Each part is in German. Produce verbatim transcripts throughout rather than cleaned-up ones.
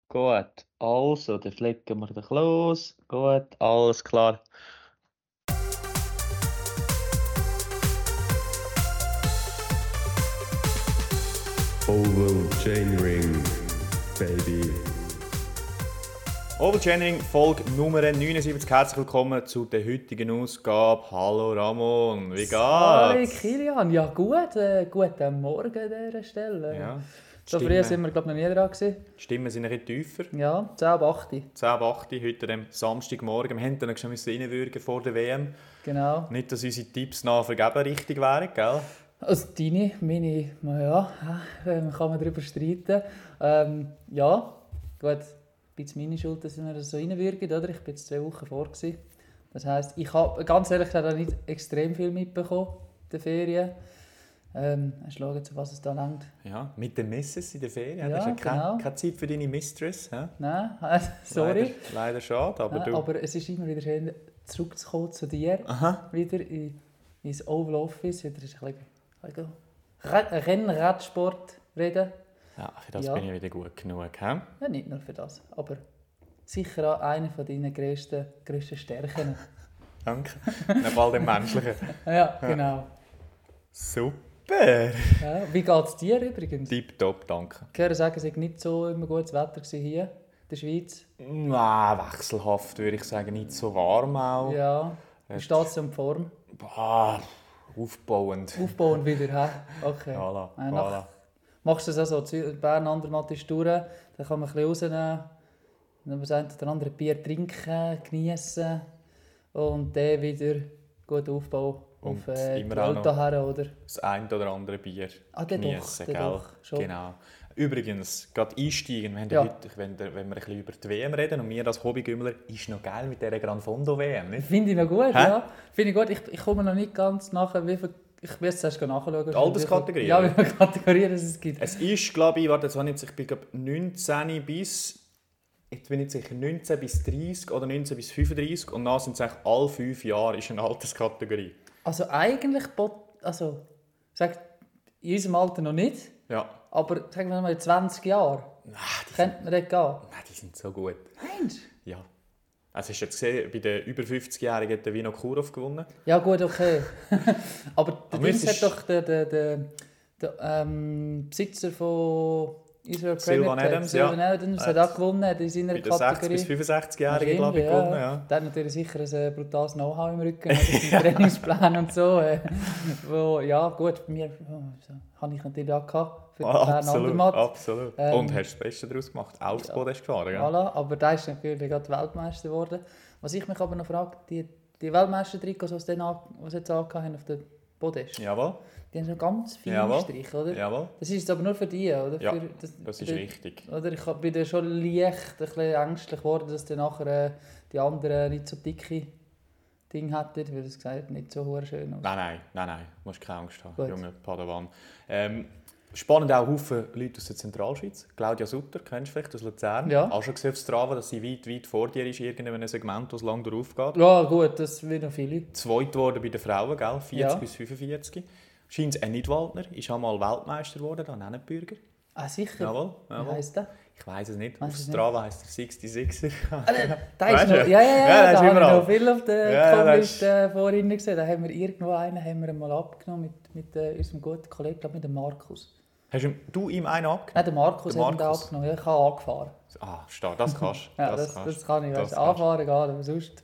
Gut, also, dann flicken wir doch los. Gut, alles klar. Oval Chainring, Baby. Oval Chaining, Folge Nummer neunundsiebzig. Herzlich willkommen zu der heutigen Ausgabe. Hallo Ramon, wie geht's? Hallo Kilian, ja gut, äh, guten Morgen an dieser Stelle. Ja, So Stimme- früh sind wir glaube ich noch nie dran gewesen. Die Stimmen sind ein bisschen tiefer. Ja, zehn ab acht. zehn ab acht, heute am Samstagmorgen. Wir mussten dann schon reinwürgen vor der W M. Genau. Nicht, dass unsere Tipps nach Vergeben richtig wären, gell? Also deine, meine, na ja, äh, kann man darüber streiten. Ähm, ja, gut, ein bisschen meine Schuld, dass wir das so reinwürgen, oder? Ich war jetzt zwei Wochen vor. Gewesen. Das heisst, ich habe ganz ehrlich gesagt auch nicht extrem viel mitbekommen in den Ferien. Ähm, schauen, zu was es da langt. Ja, mit den Misses in der Ferien. Ja, das ist ja keine, genau. keine Zeit für deine Mistress. He? Nein, äh, sorry. Leider, leider schade, aber Ja, du... aber es ist immer wieder schön, zurückzukommen zu dir. Aha. Wieder in, ins Oval Office. Wieder ist ein bisschen Re- Rennradsport reden. Ja, für das Ja. bin ich wieder gut genug. He? Ja, nicht nur für das, aber sicher auch eine von deinen grössten, grössten Stärken. Danke. Neben all dem Menschlichen. Ja, genau. Super. Ja, wie geht es dir übrigens? Tipptopp, danke. Ich höre sagen, es war nicht so immer gutes Wetter hier in der Schweiz. Nein, wechselhaft würde ich sagen, nicht so warm auch. Ja, wie steht es um die Form? Boah, aufbauend. Aufbauen wieder, hä? Okay. Voilà, Ja, nach- voilà. Machst du das auch so? Bern, Andermatt ist durch, dann kann man ein bisschen rausnehmen, dann das eine oder andere Bier trinken, genießen und dann wieder gut aufbauen Und auf äh, immer die auch Welt noch- her, oder? Das ein oder andere Bier Ah, dann geniessen, doch, gell? dann doch, schon. Genau. Übrigens, gerade einsteigen, wir haben Ja. ja. heute, wenn, wenn wir ein bisschen über die W M reden und mir als Hobbygümmler, ist noch geil mit dieser Gran Fondo W M, nicht? Finde ich noch gut, Hä? ja. Finde ich gut. Ich, ich komme noch nicht ganz nachher, wie viel... Ich will es erst nachschauen. Die Alterskategorie, Ja, wie oder? viele Kategorien es gibt. Es ist, glaube ich, warte, jetzt habe ich, jetzt- ich bin glaube neunzehn bis, jetzt bin ich nicht sicher, neunzehn bis dreißig oder neunzehn bis fünfunddreißig und dann sind es eigentlich alle fünf Jahre ist eine Alterskategorie. Also eigentlich... bot- Also, sag, in unserem Alter noch nicht, Ja. aber sagen wir mal in zwanzig Jahren. Nein, die, Könnte man dort gehen? nein, die sind so gut. Meinst du? Ja. Also hast du jetzt gesehen, bei den über fünfzigjährigen hat der Vino Kurov gewonnen. Ja gut, okay. Aber der Aber Dings müsstest- hat doch der, der, der, der ähm, Besitzer von Israel Sylvan Premier Adams, Sylvan ja. Adams Hat hat auch gewonnen hat in seiner Bei den sechzig- Kategorie. bis fünfundsechzigjährigen, glaube ich, Wahrscheinlich, gewonnen. Ja. Der hat natürlich sicher ein äh, brutales Know-how im Rücken, also seinen Trainingsplan und so. Äh, wo, ja gut, bei mir oh, so, habe ich natürlich auch gehabt für den Ah, Bern absolut, Andermatt. absolut. Ähm, Und hast das Beste daraus gemacht. Aufsboot hast du gefahren, ja? Voilà, aber der ist natürlich gerade Weltmeister geworden. Was ich mich aber noch frage, die, die Weltmeister-Trikots, die sie dann an- was sie jetzt angehabt haben auf der Podest, Jawohl, die haben so ganz viele Jawohl. Striche, oder? jawohl. Das ist jetzt aber nur für die, oder? Ja, für, das, Das ist für- richtig. Oder ich bin da schon leicht ein bisschen ängstlich geworden, dass dann nachher äh, die anderen nicht so dicke Dinge hätten, weil das gesagt nicht so hure schön aus. Nein, nein, nein, nein. Du musst keine Angst haben, Gut. junge Padawan. Ähm, spannend auch Haufen Leute aus der Zentralschweiz. Claudia Sutter, kennst du vielleicht aus Luzern? Ja. Auch schon gesehen auf Strava, dass sie weit, weit vor dir ist, in irgendeinem Segment, das lang darauf geht. Ja gut, das will noch viele. Zweit geworden bei den Frauen, gell? vierzig Ja. bis fünfundvierzig. Scheint es ein Nidwaldner, ist einmal Weltmeister geworden, dann Nennenbürger. Ah sicher? Jawohl, Wie jawohl. heisst der? Ich weiß es nicht. Weiss Auf es nicht. Strava heisst er sechsundsechziger. Ah, der, der ist Weißt noch, du? ja, ja, Ja, ja, der da ist habe ich überall. noch viel auf der Ja, der Com-Liste vorhin gesehen. Da haben wir irgendwo einen haben wir mal abgenommen mit, mit äh, unserem guten Kollegen, glaube mit dem Markus. Hast du- du ihm einen abgenommen? Nein, der Markus Der hat ihn da Markus. abgenommen. Ja, ich habe angefahren. Ah, stark, das kannst du. Ja, das, kannst das kann ich. Das Weißt, kannst anfahren gehen, aber sonst...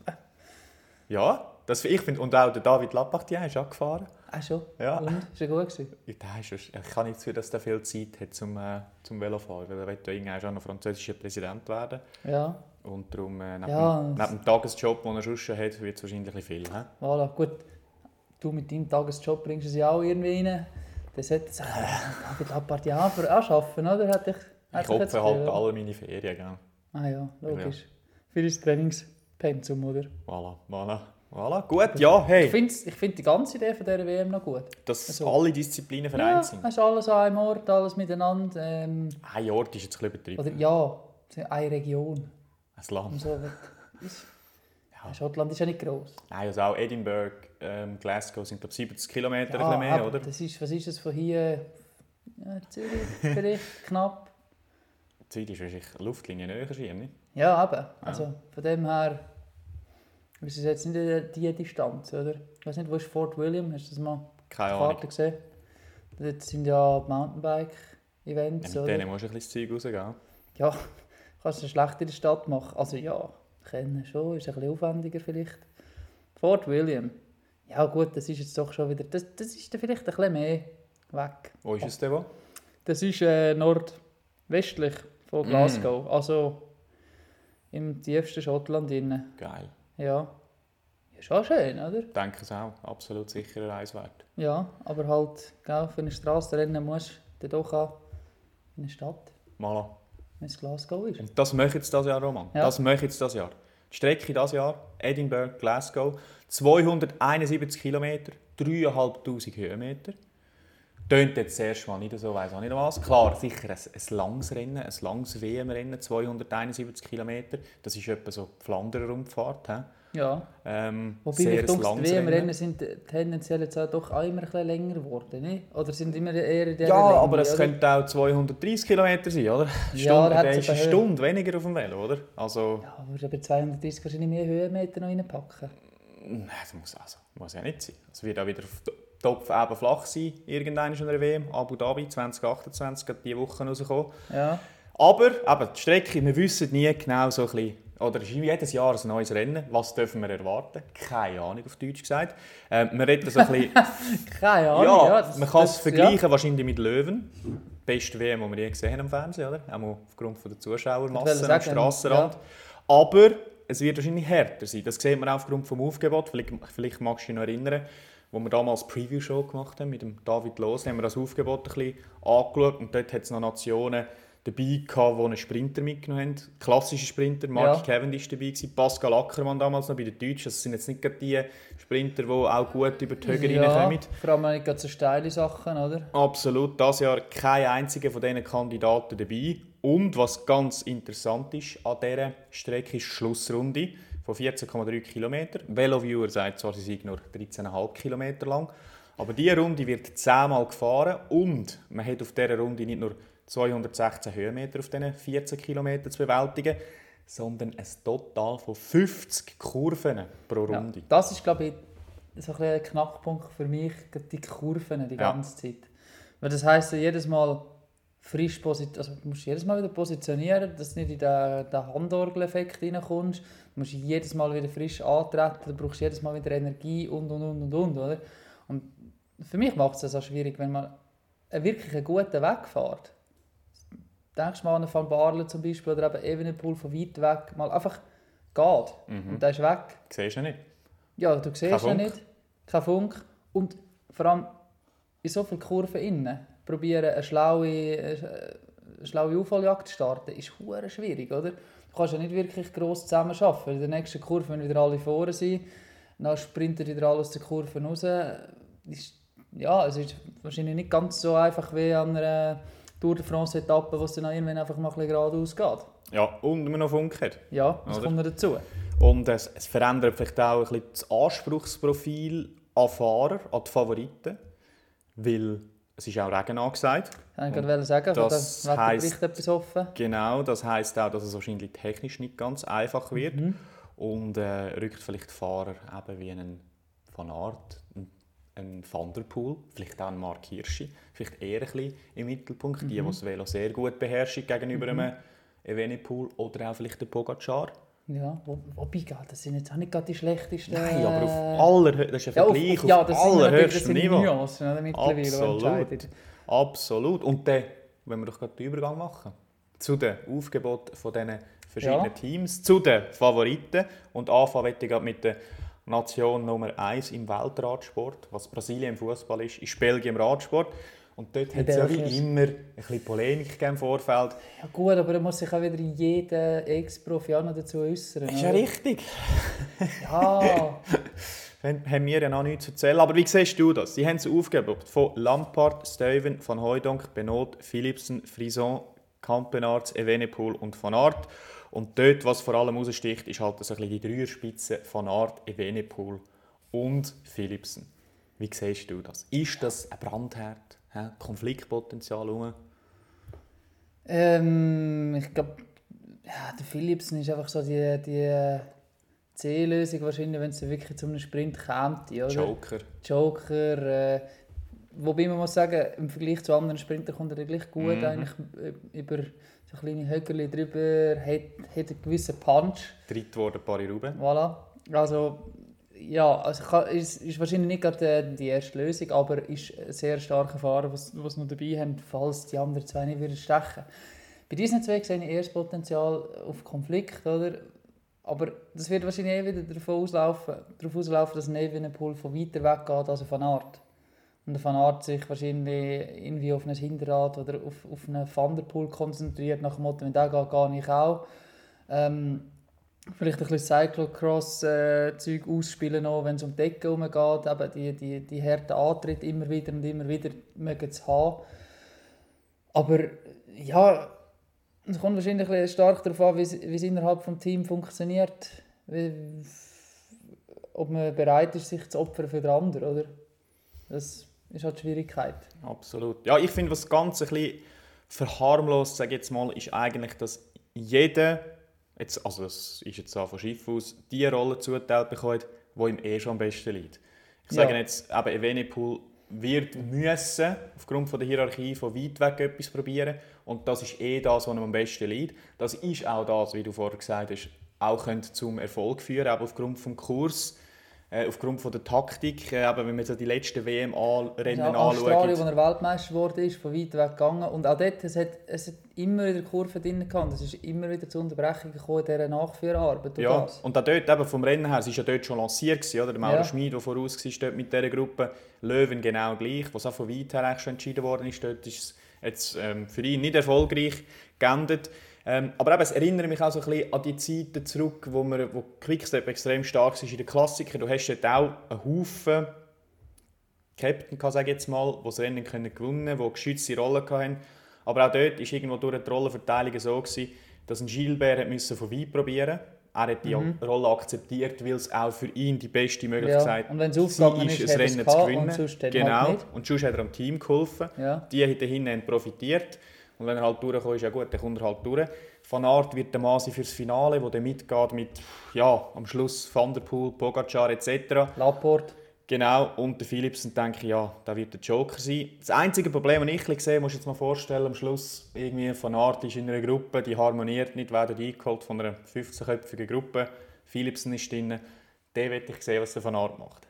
Ja, das, ich finde, und auch der David Lappartien ist auch gefahren. Ah, schon? Ja. Und? Ist er gut gewesen? Ja, der ist, schon- ich kann nicht zu, dass er viel Zeit hat zum, äh, zum Velofahren, weil er will ja irgendwann schon noch französischer Präsident werden. Ja, Und darum, äh, neben, Ja, dem, das- neben dem Tagesjob, den er sonst schon hat, wird es wahrscheinlich ein bisschen viel. He? voilà. Gut. Du mit deinem Tagesjob bringst es ja auch irgendwie rein. Das hat es mit Apart ja aber auch arbeiten, oder? Hat dich, hat Ich dich jetzt opfere halt gesehen, alle meine Ferien. Gell? Ah ja, logisch. Für das Trainingspensum, oder? Voilà, voilà. Voilà, gut, ja, Ich hey, finde ich find die ganze Idee von dieser W M noch gut. dass Also- alle Disziplinen Ja, vereint sind. hast alles an einem Ort, alles miteinander. Ähm, Ein Ort ist jetzt ein bisschen oder übertrieben. ja, eine Region. Ein Land. Und so. Ist, Schottland ist ja nicht gross. Nein, also auch Edinburgh, ähm, Glasgow sind glaube ich siebzig Kilometer, ein Ja, bisschen mehr, aber oder? Das ist, was ist das von hier? Ja, Zürich vielleicht knapp. Die Zeit ist wahrscheinlich Luftlinie näher schieben, nicht? Ja, eben. Also von dem her ist es jetzt nicht die Distanz, oder? Ich weiß nicht, wo ist Fort William? Hast du das mal Keine auf der Karte Ahnung. gesehen? Dort sind ja Mountainbike-Events, Ja, mit oder? denen musst du ein bisschen das Zeug rausgehen. Ja, kannst du schlecht in der Stadt machen. Also ja, kennen schon, ist ein bisschen aufwendiger vielleicht. Fort William. Ja gut, das ist jetzt doch schon wieder, das, das ist dann vielleicht ein bisschen mehr weg. Wo ist es denn? Wo? Das ist äh, nordwestlich von Glasgow, also im tiefsten Schottland innen. Geil. Ja. Ja, schon schön, oder? Ich denke es auch. Absolut sicherer Reiswert. Ja, aber halt, gell, für eine Strassenrennen musst du doch auch in eine Stadt, Voilà. wenn es Glasgow ist. Und das möchte jetzt das Jahr, Roman. Ja. Das möchte jetzt das Jahr. Die Strecke dieses Jahr, Edinburgh, Glasgow, zweihunderteinundsiebzig Kilometer, dreitausendfünfhundert Höhenmeter. Tönt jetzt zuerst mal nicht so, weiss auch nicht was. Klar, sicher ein, ein langes Rennen, ein langes W M-Rennen, zweihunderteinundsiebzig Kilometer. Das ist etwa so die Flandern-Rundfahrt. he? Ja. Ähm, Wobei sehr ich ein denke, die langes W M-Rennen Rennen. sind tendenziell jetzt auch doch auch immer ein bisschen länger geworden, nicht? Oder sind immer eher in dieser Ja, Länge, aber es oder? könnte auch zweihundertdreißig Kilometer sein, oder? Ja, Stunde, da hat's der ist eine aber- Stunde weniger auf dem Velo, oder? Also, Ja, aber du aber zweihundertdreißig wahrscheinlich mehr Höhenmeter noch reinpacken. nein, das muss, also, muss ja nicht sein. Es wird auch wieder auf Topf eben flach sein, irgendwann in der W M. Abu Dhabi zwanzig achtundzwanzig, gerade diese Woche rausgekommen. Ja. Aber eben, die Strecke, wir wissen nie genau so ein bisschen, oder es ist jedes Jahr ein neues Rennen. Was dürfen wir erwarten? Keine Ahnung, auf Deutsch gesagt. Ähm, wir reden so ein bisschen, Keine Ahnung, ja, ja. das- man kann es das- vergleichen wahrscheinlich mit Löwen. Beste W M, die wir je gesehen haben am Fernsehen, oder? Auch aufgrund von der Ich wollte Zuschauermasse am sagen, Strassenrand. ja. Aber es wird wahrscheinlich härter sein. Das sieht man auch aufgrund des Aufgebots. Vielleicht, vielleicht magst du dich noch erinnern, wo wir damals eine Preview-Show gemacht haben mit dem David Loos, haben wir das Aufgebot ein bisschen angeschaut und dort hat es noch Nationen dabei gehabt, die einen Sprinter mitgenommen haben. Klassische Sprinter, Mark Ja. Cavendish dabei gewesen, Pascal Ackermann damals noch bei den Deutschen. Das sind jetzt nicht gerade die Sprinter, die auch gut über die Höhe Ja, reinkommen. vor allem nicht gerade so steile Sachen, oder? Absolut, dieses Jahr kein einziger von diesen Kandidaten dabei. Und was ganz interessant ist an dieser Strecke, ist die Schlussrunde von vierzehn Komma drei Kilometer. Veloviewer sagt zwar, sie sei nur dreizehn Komma fünf Kilometer lang, aber diese Runde wird zehnmal gefahren und man hat auf dieser Runde nicht nur zweihundertsechzehn Höhenmeter auf diesen vierzehn Kilometern zu bewältigen, sondern ein Total von fünfzig Kurven pro Ja, Runde. das ist, glaube ich, so ein, bisschen ein Knackpunkt für mich, gerade die Kurven die Ja. ganze Zeit. Weil das heisst ja jedes Mal frisch positionieren, also du musst jedes Mal wieder positionieren, dass du nicht in den, den Handorgeleffekt reinkommst. Du musst jedes Mal wieder frisch antreten, du brauchst jedes Mal wieder Energie und und und und und, oder? Und für mich macht es das auch schwierig, wenn man einen wirklich einen guten Weg fährt. Denkst du mal an einen Van Baarle zum Beispiel oder eben Evenepoel von weit weg, mal einfach geht und der ist weg. Siehst du nicht? Ja, du siehst Kein ihn Funk. nicht. Kein Funk. Und vor allem in so vielen Kurven innen probieren, eine schlaue, eine schlaue Aufholjagd zu starten, ist hure schwierig, oder? Du kannst ja nicht wirklich gross zusammenarbeiten, weil in der nächsten Kurve, wenn wieder alle vorne sind, dann sprintet wieder alles aus der Kurve raus. Ist, ja, es ist wahrscheinlich nicht ganz so einfach wie an einer Tour de France-Etappe, wo es dann auch irgendwann einfach mal ein bisschen geradeaus geht. Ja, und man noch Funk hat. Ja, das Oder? kommt noch dazu. Und es, es verändert vielleicht auch ein bisschen das Anspruchsprofil an Fahrer, an die Favoriten. Weil es ist auch Regen angesagt. Ich wollte gerade sagen, von das dem Wetterbericht heisst- etwas offen. Genau, das heisst auch, dass es wahrscheinlich technisch nicht ganz einfach wird. Mhm. Und äh, rückt vielleicht Fahrer eben wie einen Van Aert, einen, einen Van der Poel, vielleicht auch einen Mark Hirschi, vielleicht eher ein bisschen im Mittelpunkt. Die, die Mhm. das Velo sehr gut beherrschen gegenüber einem Evenepoel oder auch vielleicht der Pogacar. Ja, wo, wobei, gell, das sind jetzt auch nicht gerade die schlechtesten... Nein, aber auf äh, allerhö- das ist ein ja, auf, Vergleich auf, ja, auf das sind natürlich- das allerhöchstem sind Niveau. Nuancen, oder, mittlerweile, die Absolut. entscheiden. Absolut. Und dann, wenn wir doch gerade den Übergang machen, zu den Aufgeboten von diesen verschiedenen Ja. Teams, zu den Favoriten. Und anfangen möchte ich gerade mit der Nation Nummer eins im Weltradsport, was Brasilien im Fußball ist, ist Belgien im Radsport. Und dort hat es ja wie Belgiers. immer ein bisschen Polemik gegeben im Vorfeld. Ja gut, aber er muss sich auch wieder jeder Ex-Profi auch noch dazu äußern. Das ist ja oder? richtig. Ja, Dann haben wir ja noch nichts zu erzählen. Aber wie siehst du das? Sie haben es aufgegeben von Lampard, Stuyven, Van Hooijdonk, Benoot, Philipsen, Frison, Campenaerts, Evenepoel und Van Aert. Und dort, was vor allem heraussticht, ist halt so ein bisschen die Dreierspitze Van Aert, Evenepoel und Philipsen. Wie siehst du das? Ist das ein Brandherd? Hä? Konfliktpotenzial rum? Ähm, ich glaube, ja, der Philipsen ist einfach so die, die C-Lösung wahrscheinlich, wenn es dann wirklich zu einem Sprint kommt. Oder? Joker. Joker. Äh, wobei man muss sagen, im Vergleich zu anderen Sprintern kommt er gleich gut Mhm. eigentlich über so kleine Höckerli drüber, hat, hat einen gewissen Punch. Dritt geworden, Paris-Roubaix. Voilà. Also, ja, also kann, ist, ist wahrscheinlich nicht gerade die erste Lösung, aber ist ein sehr starker Fahrer, was was noch dabei haben, falls die anderen zwei nicht wieder stechen. Bei diesen zwei sehe ich eher das Potenzial auf Konflikt, oder? Aber das wird wahrscheinlich eh wieder davon auslaufen, darauf auslaufen, dass ein Evenepoel von weiter weg geht als ein Van Aert. Und der Van Aert sich wahrscheinlich irgendwie auf ein Hinterrad oder auf, auf einen Van der Poel konzentriert, nach dem Motto, wenn der geht, gehe ich auch. Ähm, vielleicht ein bisschen Cyclocross-Zeug ausspielen, noch, wenn es um die Ecke herumgeht, eben die, die, die harten Antritte immer wieder und immer wieder mögen zu haben. Aber ja, es kommt wahrscheinlich ein bisschen stark darauf an, wie es, wie es innerhalb des Teams funktioniert. Wie, ob man bereit ist, sich zu opfern für den anderen, oder? Das ist halt die Schwierigkeit. Absolut. Ja, ich finde, was ganz ein bisschen verharmlost, sage ich jetzt mal, ist eigentlich, dass jeder, jetzt, also das ist jetzt auch von Schiff aus, die Rolle zugeteilt bekommt, die ihm eh schon am besten liegt. Ich sage Ja. jetzt, eben Evenepoel wird müssen, aufgrund von der Hierarchie von weit weg etwas probieren. Und das ist eh das, was ihm am besten liegt. Das ist auch das, wie du vorher gesagt hast, auch könnte zum Erfolg führen, aber aufgrund des Kurs, äh, aufgrund von der Taktik, äh, eben, wenn man so die letzten W M-Rennen Ja, Australien, anschaut. wo er Weltmeister geworden ist, von weit weg gegangen. Und auch dort, es hat, es hat immer wieder Kurven drin gehabt. Es ist immer wieder zu Unterbrechungen gekommen in dieser Nachführarbeit. Ja, Das. und auch dort, eben vom Rennen her, es war ja dort schon lanciert, gewesen, oder? Der Mauro Ja. Schmid, der voraus war dort mit dieser Gruppe. Löwen genau gleich, was auch von weit her eigentlich schon entschieden worden ist. Dort ist es jetzt ähm, für ihn nicht erfolgreich geendet. Ähm, aber eben, es erinnert mich auch so ein bisschen an die Zeiten zurück, wo, wir, wo Quickstep extrem stark war in den Klassikern. Du hast dort auch einen Haufen Captain, sage ich jetzt mal, die das Rennen gewinnen können, die geschützte Rollen hatten. Aber auch dort war irgendwo durch die Rollenverteilung so, gewesen, dass ein Gilbert hat müssen von weit probieren musste. Er hat die Mhm. Rolle akzeptiert, weil es auch für ihn die beste Möglichkeit Ja, und wenn es aufgegangen ist, ein hat er es Rennen zu gehabt gewinnen. und sonst hat er Genau. halt nicht. Und sonst hat er am Team geholfen. Ja. Die haben dahinten profitiert. Und wenn er halt durchkommt, ist ja gut, dann kommt er halt durch. Van Aert wird der Mann sein fürs Finale, wo der mitgeht mit, ja, am Schluss Van der Poel, Pogacar et cetera. Laporte. Genau, und der Philipsen denke ich, ja, da wird der Joker sein. Das einzige Problem, das ich ein bisschen sehe, musst du dir jetzt mal vorstellen, am Schluss irgendwie Van Aert ist in einer Gruppe, die harmoniert nicht, werden eingeholt von einer fünfzehnköpfigen Gruppe. Philipsen ist drin. Den möchte ich sehen, was der Van Aert macht.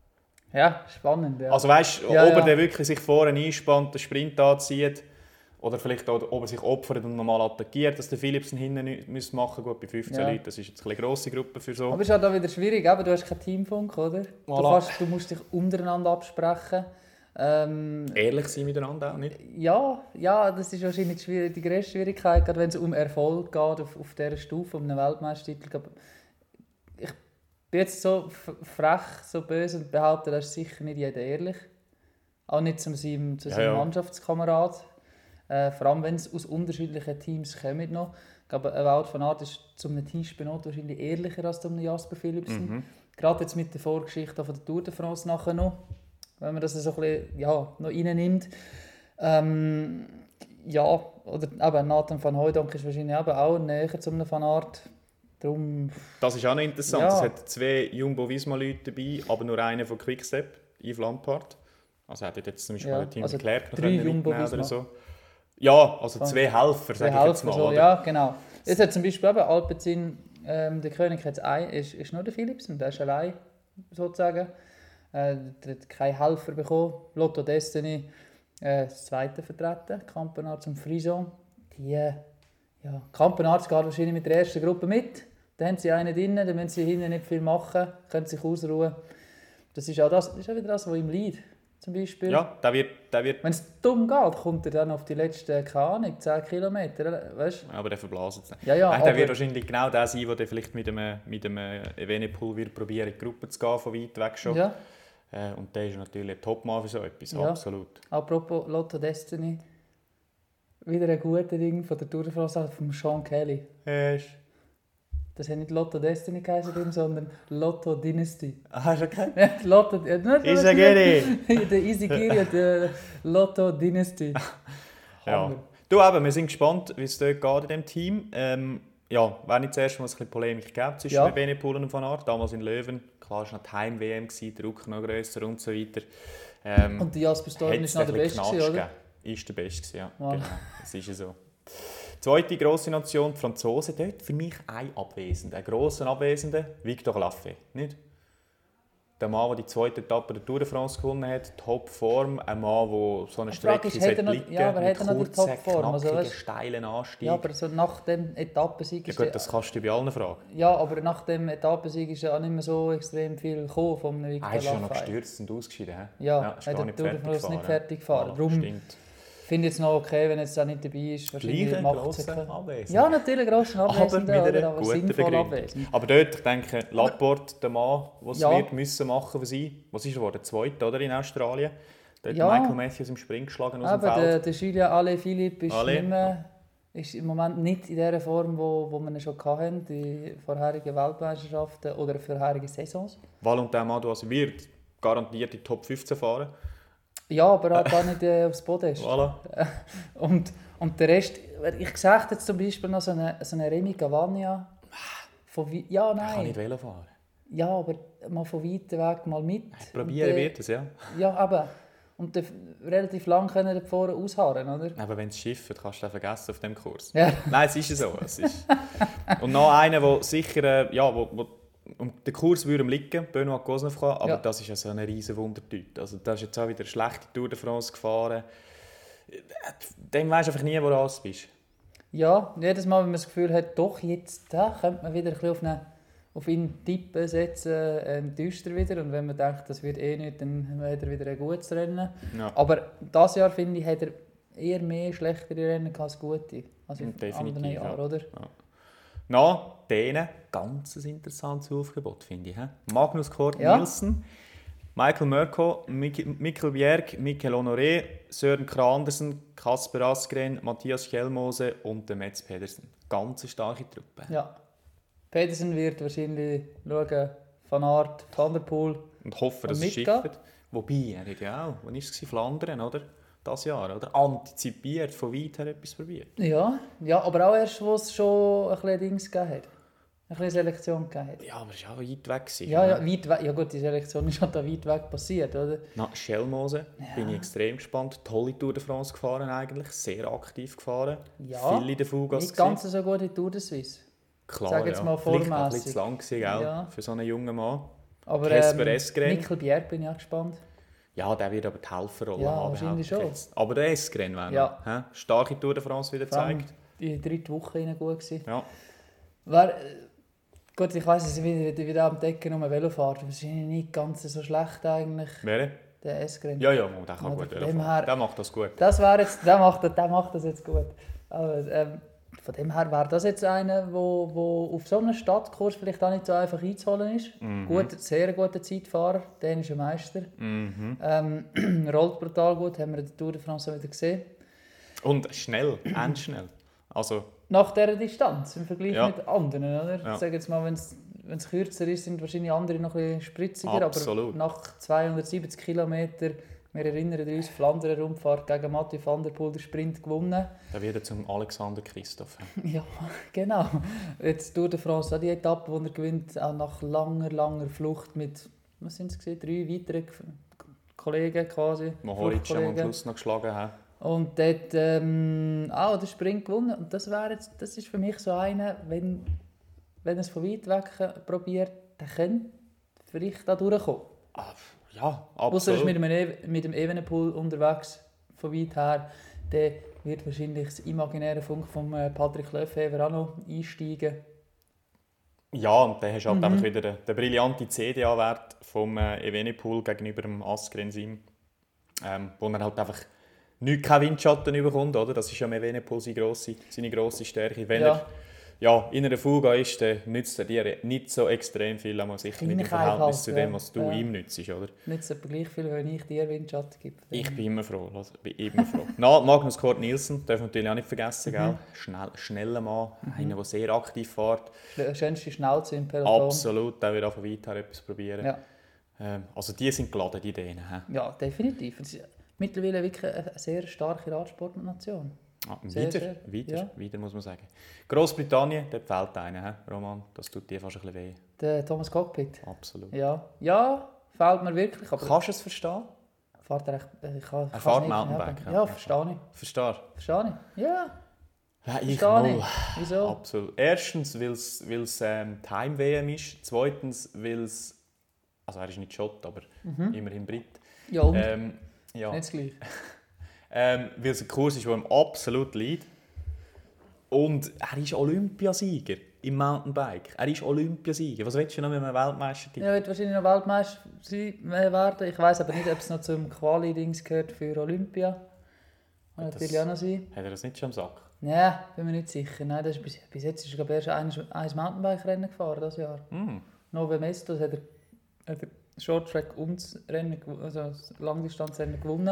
Ja, spannend. Ja. Also weißt du, Ja, ob er ja. dann wirklich sich vorne einspannt, den Sprint anzieht, oder vielleicht auch, ob er sich opfert und normal attackiert, dass der Philipsen hinten nicht müssen machen muss. Gut, bei fünfzehn Ja. Leuten, das ist jetzt eine grosse Gruppe für so. Aber es ist halt auch wieder schwierig, eben, du hast keinen Teamfunk, oder? Du, Voilà. kannst, du musst dich untereinander absprechen. Ähm, Ehrlich sein miteinander auch nicht. ja, ja, das ist wahrscheinlich die, Schwier- die grösste Schwierigkeit, gerade wenn es um Erfolg geht auf, auf dieser Stufe, um einen Weltmeistertitel. Aber ich bin jetzt so f- frech, so böse und behaupte, das ist sicher nicht jeder ehrlich. Auch nicht zu seinem, zu Ja, seinem ja. Mannschaftskamerad. Äh, vor allem, wenn es aus unterschiedlichen Teams kommt noch. Ich glaube, ein Wout van Aert ist zu einem Teamspinot wahrscheinlich ehrlicher als zu einem Jasper Philipsen. Mhm. Gerade jetzt mit der Vorgeschichte von der Tour de France nachher noch, wenn man das so ein bisschen, ja, noch reinnimmt. Ähm, ja, oder eben Nathan van Hooijdonk ist wahrscheinlich eben auch näher zu einem Van Aert. Darum, Das ist auch noch interessant. Ja. Es hat zwei Jumbo-Visma-Leute dabei, aber nur einer von Quickstep, Yves Lampard. Also er hat jetzt zum Beispiel Ja, mal den Team also Leclerc noch drei können mitnehmen Jumbo-Visma. oder so. Ja, also zwei Helfer, der sage ich jetzt Helfer mal. so, oder? ja, genau. Jetzt hat zum Beispiel eben Alpecin, ähm, der König hat ein, ist, ist nur der Philipsen, der ist allein, sozusagen. Äh, der hat keinen Helfer bekommen. Lotto Destiny, äh, das zweite vertreten, Campenard zum Frison. Die, äh, ja, Campenard geht wahrscheinlich mit der ersten Gruppe mit. Dann haben sie einen drin, dann müssen sie hinten nicht viel machen, können sich ausruhen. Das ist auch, das, das ist auch wieder das, was ihm liegt, zum Beispiel. Ja, der wird, der wird, Wenn es dumm geht, kommt er dann auf die letzten, keine Ahnung, zehn Kilometer, weißt du? aber der verblasen es nicht. Ja, ja, Nein, der aber- wird wahrscheinlich genau der sein, der dann vielleicht mit einem, mit einem Evenepoel wird probieren, in die Gruppe zu gehen, von weit weg schon. Ja. Äh, und der ist natürlich ein Topmann für so etwas, Ja. absolut. Apropos Lotto Destiny, wieder ein guter Ding von der Tour de France von Sean Kelly. Hast Das hat nicht Lotto Destiny geheißen, sondern Lotto Dynasty. ah, ist okay? Ja, Lotto, ja, nicht Ist ja Giri. der Easy Giri hat äh, Lotto Dynasty. Ja. Hammer. Du eben, wir sind gespannt, wie es dort geht in diesem Team. Ähm, ja, wäre nicht das erste Mal, dass es ein bisschen Polemik gab zwischen Ja. Evenepoel und Van Aert. Damals in Löwen. Klar, es war noch die Heim-W M, der Druck noch grösser und so weiter. Ähm, Und die Jasper Stuyven hat's ist noch der ein bisschen Beste, Knatsch oder? gegeben. Ist der Beste, gewesen, ja. Voilà. Genau, das ist ja so. Zweite grosse Nation, die Franzosen. Dort für mich ein Abwesender, ein grosser Abwesender, Victor Lafay. Nicht? Der Mann, der die zweite Etappe der Tour de France gewonnen hat, Topform, ein Mann, der so eine Die Frage Strecke ist, hat er noch- liegen ja, aber mit hat er noch die kurzen, Topform? Also, knackigen, weißt- steilen Anstieg. Ja, aber so nach dem Etappensieg Ja ist gut, der- das kannst du bei allen fragen. ja, aber nach dem Etappensieg ist ja auch nicht mehr so extrem viel gekommen vom Ah, Victor er ist schon noch Lafay. gestürzt und ausgeschieden. He? Ja, ist hat gar er nicht Tour de fertig France gefahren. nicht fertig gefahren. Voilà, Darum stimmt. finde ich es noch okay, wenn er jetzt auch nicht dabei ist. Wahrscheinlich Gleich ein macht es grosser keinen- Abwesender. Ja, natürlich grosser Aber Abwesender, mit oder? einer aber guten sinnvoll Begründung. abwesend. Aber dort, ich denke, Laporte, der Mann, der es Ja. wird müssen machen für sie. Was ist er geworden? Zweiter, oder, in Australien? Dort Ja. Michael Matthews im Sprint geschlagen aus dem Aber Feld. der, der Julien Alaphilippe ist, Ale. nicht mehr, ist im Moment nicht in der Form, wo, wo wir ihn schon hatten, die vorherigen Weltmeisterschaften oder vorherigen Saisons. Valentin Madouas wird garantiert in die Top fünfzehn fahren. Ja, aber halt auch nicht äh, aufs Podest. Voilà. Und, und der Rest, ich sehe jetzt zum Beispiel noch so eine, so eine Remy Cavagna. Von wei- ja, Ich kann nein. nicht Velo fahren. Ja, aber mal von weit weg mal mit. Probieren Und, äh, wird es, ja. Ja, aber. Und dann relativ lang können da vorne ausharren, oder? Aber wenn es schifft, kannst du den vergessen auf dem Kurs. Ja. Nein, es ist ja so. Es ist. Und noch einer, der sicher, äh, ja, wo, wo um den Kurs würde ihm liegen, Benoît Cosnefroid, aber Ja. das ist ja so ein riesen Wundertyp. Also das ist jetzt auch wieder eine schlechte Tour de France gefahren. Dem weisst du einfach nie, wo du raus bist. Ja, jedes Mal, wenn man das Gefühl hat, doch, jetzt da könnte man wieder ein bisschen auf, eine, auf ihn tippen, setzen, ähm, düster wieder. Und wenn man denkt, das wird eh nicht, dann hat er wieder ein gutes Rennen. Ja. Aber dieses Jahr, finde ich, hat er eher mehr schlechtere Rennen als gute. Als in Definitiv, anderen Jahren, ja. oder? Na, denen ganz ein interessantes Aufgebot, finde ich. He? Magnus Cort Ja. Nielsen, Michael Mørkøv, Mik- Mikkel Bjerg, Mikkel Honoré, Søren Kragh Andersen, Kasper Asgreen, Matthias Kjellmose und der Mats Pedersen. Ganz eine starke Truppe. Ja. Pedersen wird wahrscheinlich schauen, Van Aert, Van der Poel. Und hoffen, dass Und es mitgehen? schifft. Wobei, er hat ja auch, wann war es? Flandern, oder? Das Jahr, oder? Antizipiert, von weit her etwas probiert. Ja, ja, aber auch erst, wo es schon ein bisschen Dings gegeben hat. Ein bisschen Selektion gegeben hat. Ja, aber es war auch weit weg. gewesen, Ja, ja, ne? weit weg. Ja gut, die Selektion ist halt da weit weg passiert, oder? Na, Schelmose, bin ich extrem gespannt. Tolle Tour de France gefahren eigentlich, sehr aktiv gefahren. Ja, Viel in der Fugas Nicht ganz so gut in Tour de Suisse. Klar, sag jetzt ja. mal Vielleicht auch ein vormässig. bisschen zu lang gewesen, gell? Ja. Für so einen jungen Mann. Aber Kasper ähm, Esgren. Mikkel Bjerg bin ich auch gespannt. Ja, der wird aber die Helferrolle Ja, haben. wahrscheinlich behaupte ich schon. jetzt. Aber der Esgren wäre Ja. noch. hä? Starke Tour de France wieder Vor allem gezeigt. in der dritten Woche rein gut gewesen. Ja. Wer, äh, gut, ich weiss, es wieder, wieder am Decken um Velo fährt. Wahrscheinlich nicht ganz so schlecht eigentlich, Wer? der Esgren. Ja, ja, der kann Oder gut von Velo dem fahren. her- Der macht das gut. Das wäre jetzt, der macht, der macht das jetzt gut. Aber, ähm, von dem her wäre das jetzt einer, wo, wo auf so einem Stadtkurs vielleicht auch nicht so einfach einzuholen ist. Mhm. Gut, sehr guter Zeitfahrer, dänischer Meister. Mhm. Ähm, rollt brutal gut, haben wir in der Tour de France wieder gesehen. Und schnell, endschnell. Also, Nach dieser Distanz im Vergleich Ja. mit anderen, oder? Ja. Ich sage jetzt mal, wenn es kürzer ist, sind wahrscheinlich andere noch ein bisschen spritziger, Absolut. aber nach zweihundertsiebzig Kilometern, wir erinnern uns, Flandern-Rundfahrt gegen Mathieu van der Poel den Sprint gewonnen. der wird zum Alexander Christoph. Ja, genau. Jetzt Tour de France, auch die Etappe, die er gewinnt, auch nach langer, langer Flucht mit, was sind es gewesen, drei weiteren K- Kollegen quasi. Mohoric am Fluchtkollegen. Schluss noch geschlagen haben. Und dort ähm, auch den Sprint gewonnen. Und das, wäre jetzt, das ist für mich so einer, wenn, wenn er es von weit weg probiert, dann könnte vielleicht da durchkommen. Ah, ja, Außer er ist absolut. mit dem, E- mit dem Evenepoel unterwegs, von weit her, dann wird wahrscheinlich das imaginäre Funk von äh, Patrick Lefevre auch noch einsteigen. Ja, und dann hast du halt Mhm. einfach wieder den, den brillanten C D A-Wert vom äh, Evenepoel gegenüber dem Asgreen Sim, ähm, wo er halt einfach nicht keinen Windschatten bekommt, oder? Das ist ja im Evenepoel seine grosse, seine grosse Stärke. Wenn Ja. er ja, in einer Fuga ist, dann nützt er dir nicht so extrem viel, aber sicher nicht im Kleine Verhältnis Keimhalt, zu dem, ja. was du Ja. ihm nützt, oder? Nicht so gleich viel, wenn ich dir Windschatten gebe. Ich bin immer froh. Also, bin immer froh. Na, Magnus Cort Nielsen, darf man natürlich auch nicht vergessen, gell? Schnell, schneller Mann, einer, der sehr aktiv fährt. Der schönste Schnauze im Peloton. Absolut, der wird auch von weit her etwas probieren. Ja. Ähm, also die sind geladen, die Ideen. He? Ja, definitiv. Es ist mittlerweile wirklich eine sehr starke Radsportnation. Ah, Sehr, wieder, sehr, wieder, ja. wieder muss man sagen. Großbritannien, dort fehlt einer, he? Roman, das tut dir fast ein bisschen weh. Der Thomas Cockpit. Absolut. Ja, ja, fehlt mir wirklich. Aber Kannst du es verstehen? fährt er echt, ich kann, Er kann's fährt nicht Mountainbike, haben. ja. Ja, verstehe ich. Verstehst du? Verstehe ich. Ja, Ja, ich verstehe null. ich. Wieso? Absolut. Erstens, weil es ähm, die Heim-W M ist. Zweitens, weil es... Also er ist nicht Schott, aber immerhin Brit. Ja, und? Ähm, ja. Nicht das Gleiche. Ähm, weil es ein Kurs ist, der ihm absolut liegt. Und er ist Olympiasieger im Mountainbike. Er ist Olympiasieger. Was willst du noch mit einem Weltmeistertitel? Er wird wahrscheinlich noch Weltmeister sein werden. Ich weiss aber nicht, ob es noch zum Quali-Dings gehört für Olympia. Kann Das- natürlich auch noch sein. Hat er das nicht schon am Sack? Nein, bin mir nicht sicher. Nein, das ist bis, bis jetzt ist er glaube ich, erst ein, ein Mountainbike-Rennen gefahren dieses Jahr. Mm. Nove Mestos hat er, hat er Short-Track und das Rennen, gew- also das Langdistanzrennen gewonnen.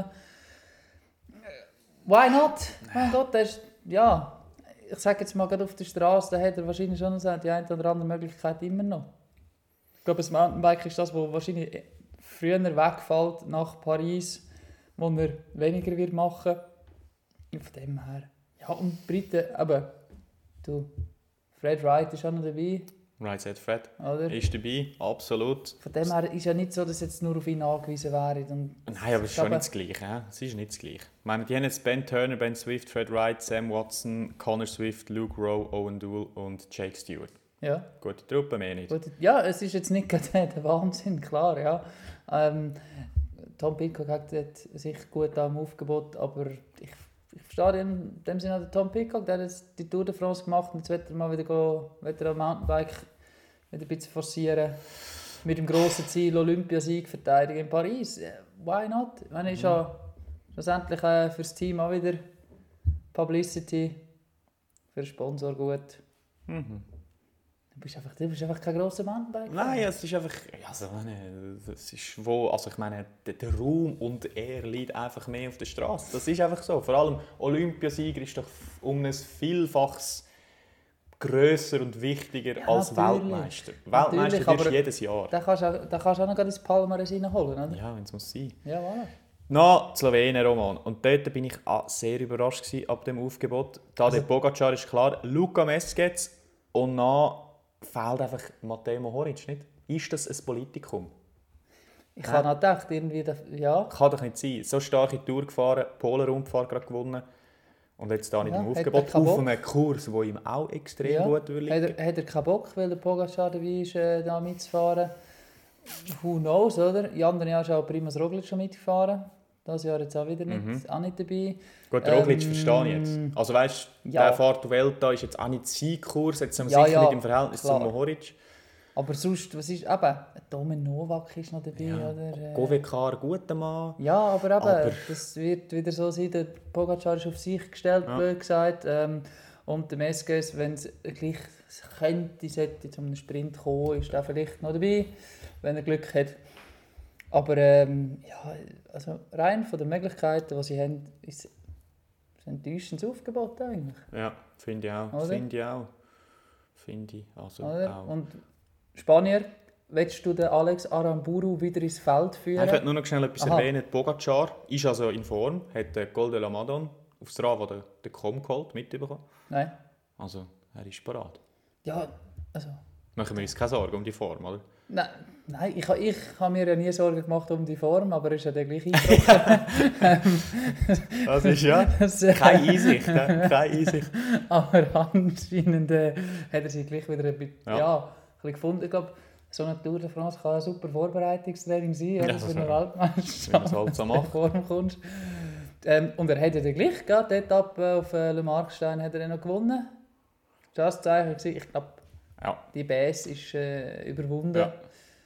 Why not? Mein Gott, der ist, ja, ich sage jetzt mal, gerade auf der Straße, da hat er wahrscheinlich schon noch die eine oder andere Möglichkeit immer noch. Ich glaube, das Mountainbike ist das, was wahrscheinlich früher wegfällt nach Paris, wo er weniger wird machen. Und von dem her. Ja, und die Briten, aber du, Fred Wright ist auch noch dabei, Right Said Fred oder? ist dabei, absolut. Von dem her ist ja nicht so, dass jetzt nur auf ihn angewiesen wäre. Und Nein, aber es ist schon nicht das Gleiche. He? Es ist nicht das Gleiche. Ich meine, die haben jetzt Ben Turner, Ben Swift, Fred Wright, Sam Watson, Connor Swift, Luke Rowe, Owen Doull und Jake Stewart. Ja, Gute Truppe, mehr nicht. gut. Ja, es ist jetzt nicht gerade der Wahnsinn, klar, ja. Ähm, Tom Pidcock hat dort sich gut am Aufgebot, aber ich, ich verstehe in dem Sinne auch den Tom Pidcock, der hat jetzt die Tour de France gemacht und jetzt wird er mal wieder, go, wird er am Mountainbike wieder ein bisschen forcieren. Mit dem grossen Ziel Olympiasieg verteidigen in Paris. Ja, why not? Ich meine, ist ja schlussendlich äh, für das Team auch wieder Publicity, für den Sponsor gut. Mhm. Du bist einfach, du bist einfach kein grosser Mountainbiker. Nein, es ist einfach, ja, also, meine, es ist wo, also ich meine, der, der Raum und er liegt einfach mehr auf der Straße. Das ist einfach so. Vor allem Olympiasieger ist doch um ein Vielfaches grösser und wichtiger Ja, als natürlich. Weltmeister. Natürlich, Weltmeister wirst aber du jedes Jahr. Da kannst du auch, da kannst du auch noch ins Palmares reinholen, oder? Ja, wenn es muss sein. Ja, voilà. Na, Slowenien, Roman. Und dort bin ich auch sehr überrascht gewesen, ab dem Aufgebot. Tadej Also- Pogacar ist klar, Luka Meskets und dann fehlt einfach Matej Mohoric, nicht? Ist das ein Politikum? Ich Ja. habe auch gedacht, irgendwie, da- ja. Kann doch nicht sein. So starke Tour gefahren, Polen-Rundfahrt gerade gewonnen. Und jetzt da nicht Ja, im hat Aufgebot er keinen auf Bock? einem Kurs, der ihm auch extrem ja. gut würde Hat liegen. er, hat er keinen Bock, weil der Pogacar dabei ist, äh, da mitzufahren? Who knows, oder? In anderen Jahren ist auch Primož Roglic schon mitgefahren. Dieses Jahr jetzt auch wieder nicht, Mhm. auch nicht dabei. Gut, Roglic Ähm, verstehe ich jetzt. Also weißt du, ja. der Fahrt der Welt da ist jetzt auch nicht sein Kurs, jetzt sind wir Ja, sicher ja, nicht im Verhältnis klar. zu Mohoric. Aber sonst, was ist eben? Domen Novak ist noch dabei, Ja. oder? Äh, Govekar, guter Mann. Ja, aber eben, Aber- das wird wieder so sein, der Pogacar ist auf sich gestellt, Ja. blöd gesagt. Ähm, und der Meskes, wenn es gleich könnte, sollte zu einem Sprint kommen, ist er vielleicht noch dabei, wenn er Glück hat. Aber ähm, ja, also rein von den Möglichkeiten, die sie haben, ist es ein enttäuschendes Aufgebot eigentlich. Ja, finde ich auch. Oder? Finde ich auch. Finde ich also Oder? auch. Und Spanier, willst du den Alex Aramburu wieder ins Feld führen? Ich möchte nur noch schnell etwas Aha. erwähnen. Pogacar ist also in Form, hat den Col de la Madone auf Strava den, den Com geholt, mitbekommen. Nein. Also, er ist parat. Ja, also... Machen wir uns keine Sorgen um die Form, oder? Nein, nein ich, ha- ich habe mir ja nie Sorgen gemacht um die Form, aber er ist ja der gleich eingetroffen. Das ist ja Das, äh, keine Einsicht. he? Keine Einsicht. aber anscheinend äh, hat er sich gleich wieder ein bisschen, Ja. ja. ein bisschen gefunden. Ich glaube, so eine Tour de France kann ein super Vorbereitungstraining sein, oder? Ja, für das eine wär- Weltmeisterschaft, wie man es halt so wenn macht. du in Form kommst. Ähm, und er hat ja dann gleich, gell, die Etappe auf äh, Le Markstein hat er dann noch gewonnen. Das Zeichen gewesen. Ich glaube, Ja. die Bass ist äh, überwunden. Ja.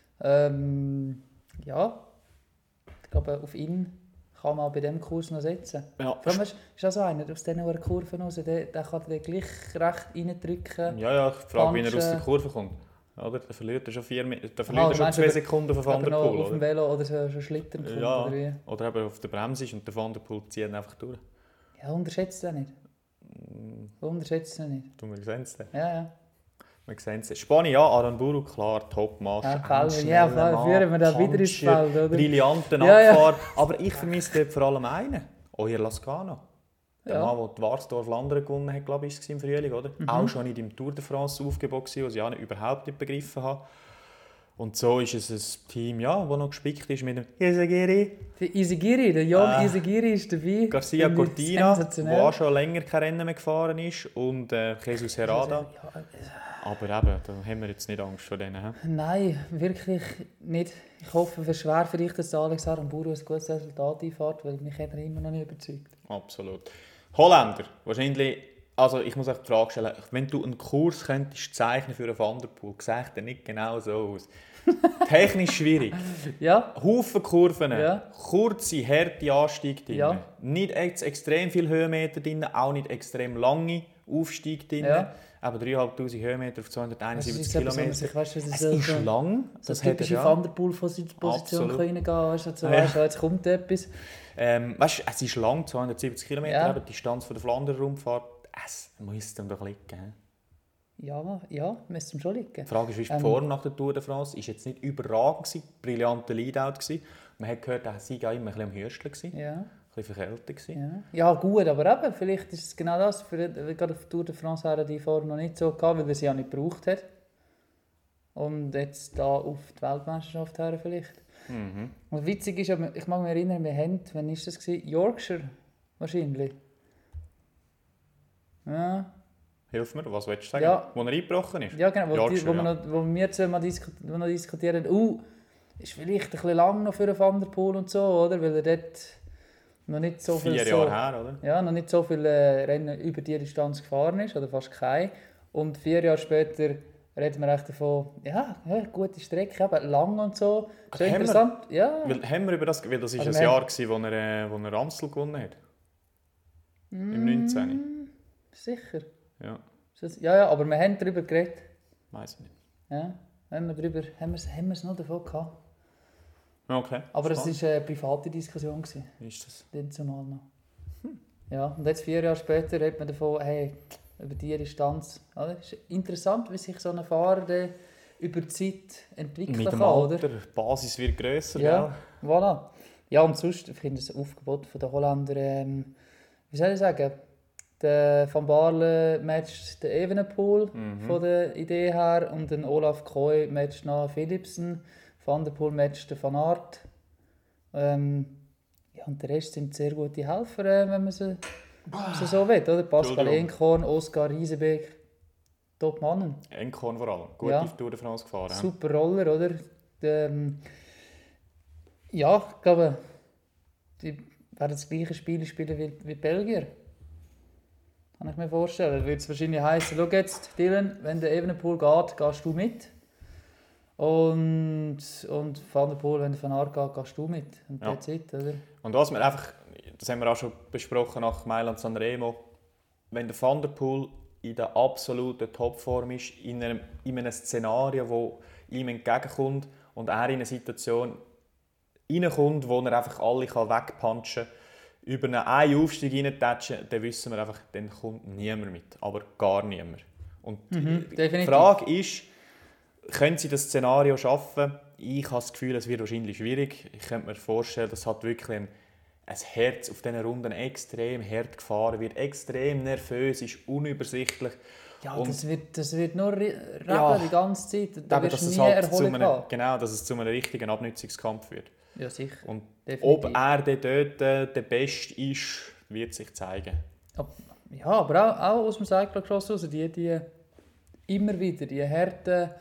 Ähm, ja, ich glaube, auf ihn kann man auch bei diesem Kurs noch setzen. Ja. Vor allem ist, ist auch so einer, aus diesen Kurven raus, der, der kann den gleich recht reindrücken. ja, ja, ich frage, wie er aus Punchen. der Kurve kommt. Oder? Der verliert er schon, vier, Mi- der Ah, verliert er du schon meinst, zwei ob er- Sekunden von Van Aber der noch Poel. auf dem Oder? Velo oder so, schon Schlittern kommt, Ja. oder wie? Oder eben auf der Bremse ist und der Van der Poel zieht ihn einfach durch. Ja, unterschätzt den nicht. Mm, Unterschätzt den nicht. Du, wir sehen es dann. Ja, ja. Wir sehen es. Spanien, ja, Aramburu, klar, Top-Marsch. Ja, ein Feld, schneller ja, Feld, Mann, führen wir da wieder ins Puncher, Feld, oder? Brillanten Ja, ja. Abfahrt. Aber ich vermisse dort vor allem einen. Euer Lascano. Der Ja. Mann, der die Warsdorf-Flandern gewonnen hat, glaube ich, war es im Frühling, oder? Mhm. Auch schon nicht im Tour de France Aufgebot gewesen, was ich auch nicht, überhaupt nicht begriffen habe. Und so ist es ein Team, ja, das noch gespickt ist mit dem Isagiri, Der Isagiri, der Jon Äh, Isagiri ist dabei. Garcia Finde ich Cortina, sensationell. der auch schon länger kein Rennen mehr gefahren ist, und äh, Jesus Herrada. Ja, Aber eben, da haben wir jetzt nicht Angst vor denen. He? nein, wirklich nicht. Ich hoffe, es ist schwer für dich, dass der Alex Aramburu ein gutes Resultat einfährt, weil mich hat er immer noch nicht überzeugt. Absolut. Holländer, wahrscheinlich, also ich muss euch die Frage stellen, wenn du einen Kurs könntest zeichnen für einen Van der Poel, sieht er nicht genau so aus. Technisch schwierig. Ja, Haufen Kurven, Ja. kurze, harte Anstiege drin. Ja. Nicht ex extrem viele Höhenmeter drin, auch nicht extrem lange Aufstiege drin. Ja. Aber dreitausendfünfhundert Höhenmeter auf das zweihunderteinundsiebzig ist etwas Kilometer. anderes. Ich weiss, das Es ist ist so, lang, so das eine hat er typische ja. Van der Poel-Position Absolut. können gehen. Weißt du, so, Ja. weißt du, jetzt kommt etwas. Ähm, weißt, es ist lang, zweihundertsiebzig Kilometer, Ja. aber die Distanz von der Flandern-Rundfahrt, es muss dann doch liegen. Ja, ja, müsste ihm schon liegen. Die Frage ist, wie ist die Ähm, Form nach der Tour de France? Ist jetzt nicht überragend gewesen, brillanter Leadout gewesen. Man hat gehört, er sei auch immer ein bisschen am Hürsten gewesen, Ja, ein bisschen verkältet gewesen. ja. ja, gut, aber eben, vielleicht ist es genau das. Für, gerade auf der Tour de France hat er die Form noch nicht so gehabt, weil er sie ja nicht gebraucht hat. Und jetzt da auf die Weltmeisterschaft her vielleicht. Mhm. Und witzig ist, ja, ich mag mich erinnern, wir haben, wann war das? Gewesen? Yorkshire wahrscheinlich. Ja, Hilf mir, was willst du sagen? Ja. Wo er eingebrochen ist? ja genau, wo, die, Yorkshire, wo, wir ja. noch, wo wir zwei mal disku wo noch diskutieren, uh, ist vielleicht ein bisschen lang noch für einen Van der Poel und so, oder? Weil er dort noch nicht so viel Vier so, Jahre her, oder? ja, noch nicht so viele äh, Rennen über die Distanz gefahren ist, oder fast keine. Und vier Jahre später reden wir echt davon, ja, ja gute Strecke, aber lang und so. Ist ja Haben wir- interessant. Ja. Weil, haben wir über das, weil das ist Also ein wir- Jahr gewesen, wo er, äh, wo er Amstel gewonnen hat. Im neunzehn. Sicher. Ja, Ist das- Ja, ja, aber wir haben darüber geredet. weiß ich nicht. Ja, haben wir darüber, haben wir, haben wir es noch davon gehabt. Okay. Aber es spannend. war eine private Diskussion, gewesen, Wie ist das? dann zumal noch. Ja, und jetzt vier Jahre später redet man davon, hey, über die Distanz. Oder? Es ist interessant, wie sich so ein Fahrer dann über die Zeit entwickeln Mit dem kann, oder? Alter, die Basis wird grösser, Ja, voilà. Ja, und sonst finde ich das Aufgebot von der Holländer, ähm, wie soll ich sagen, der Van Baarle matcht den Evenepoel Mhm. von der Idee her und den Olaf Koy matcht nach Philipsen, Van der Poel matcht den Van Aert. Ähm, ja, und der Rest sind sehr gute Helfer, äh, wenn man sie, wenn man sie so will, oder? Pascal Entschuldigung. Enkhorn, Oskar Riesebeck, top Mannen. Enkhorn vor allem. Gut Ja. auf die Tour de France gefahren. ja. Super Roller, oder? Ähm, ja, ich glaube, die werden das gleiche Spiel spielen wie, wie die Belgier. Kann ich mir vorstellen. Würde es wahrscheinlich heißen, schau jetzt, Dylan, wenn der Evenepoel geht, gehst du mit. Und, und Van der Poel, wenn der Van Aert geht, gehst du mit. Und Ja. that's it, oder? Und was wir einfach, das haben wir auch schon besprochen nach Mailand Sanremo, wenn der Van der Poel in der absoluten Topform ist, in einem, in einem Szenario, wo ihm entgegenkommt und er in eine Situation reinkommt, wo er einfach alle kann wegpunchen kann, über einen einen Aufstieg reintatschen, dann wissen wir einfach, dann kommt niemand mit, aber gar niemand. Und Mhm, die definitiv. Frage ist, können sie das Szenario schaffen? Ich habe das Gefühl, es wird wahrscheinlich schwierig. Ich könnte mir vorstellen, dass halt wirklich ein, ein Herz auf diesen Runden extrem hart gefahren wird, extrem nervös ist, unübersichtlich. Ja, Und- das wird, das wird nur re- reden Ja. die ganze Zeit. Da Aber wirst dass du es nie halt zu Erholung einem, haben. genau, dass es zu einem richtigen Abnutzungskampf wird. Ja, sicher. Und Definitiv. ob er dann dort äh, der Beste ist, wird sich zeigen. Ja, aber auch, auch aus dem Cyclocross raus, die, die immer wieder, die harten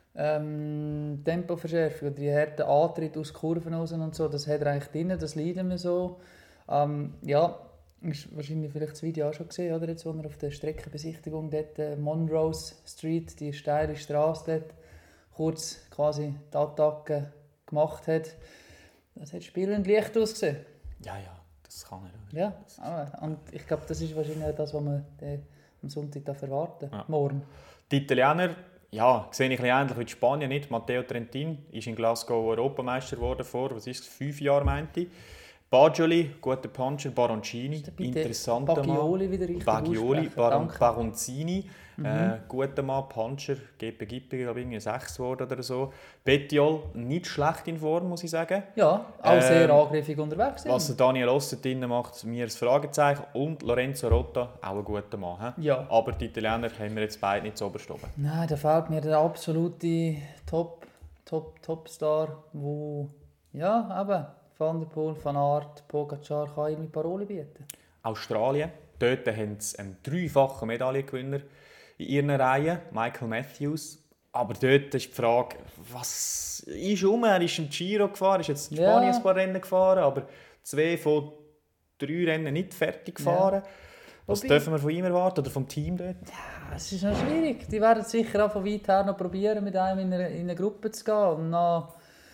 ähm, Tempoverschärfung, die harten Antritte aus Kurven raus und so, das hat er eigentlich drin, das leiden wir so. Ähm, ja, ist wahrscheinlich vielleicht das Video auch schon gesehen, oder? Jetzt, wo er auf der Streckenbesichtigung dort, äh, Monrose Street, die steile Straße dort, kurz quasi die Attacke gemacht hat. Das hat spielend leicht ausgesehen. Ja, ja, das kann er. Oder? Ja, aber, und ich glaube, das ist wahrscheinlich auch das, was wir äh, am Sonntag da erwarten. Ja. Morgen. Die Italiener, ja, sehe ich ein bisschen ähnlich wie die Spanier nicht. Matteo Trentin ist in Glasgow Europameister geworden vor, was ist es, fünf Jahren, meinte ich. Bajoli, guter Puncher, Baroncini, Bitte interessanter Mann. Bagioli wieder richtig Bagioli, aussprechen, Baron, danke. Baronzini, mhm. äh, guter Mann, Puncher, G P Gippe, glaube ich, irgendwie sechs geworden oder so. Bettiol, nicht schlecht in Form, muss ich sagen. Ja, auch sehr Ähm, angriffig unterwegs. Was der Daniel Osser drinnen macht, mir ein Fragezeichen. Und Lorenzo Rota, auch ein guter Mann. He? Ja. Aber die Italiener haben wir jetzt beide nicht so oberst oben. Nein, da fehlt mir der absolute Top, Top, Topstar, wo ja, eben Van der Poel, Van Aert, Pogacar kann irgendwie Paroli bieten. Australien, dort haben sie einen dreifachen Medaillengewinner in ihren Reihen, Michael Matthews. Aber dort ist die Frage, was ist um? Er ist im Giro gefahren, ist jetzt in Ja. Spanien ein paar Rennen gefahren, aber zwei von drei Rennen nicht fertig gefahren. Was Wobei- dürfen wir von ihm erwarten oder vom Team dort? Ja, es ist noch schwierig. Die werden sicher auch von weit her noch probieren, mit einem in eine, in eine Gruppe zu gehen. Und dann,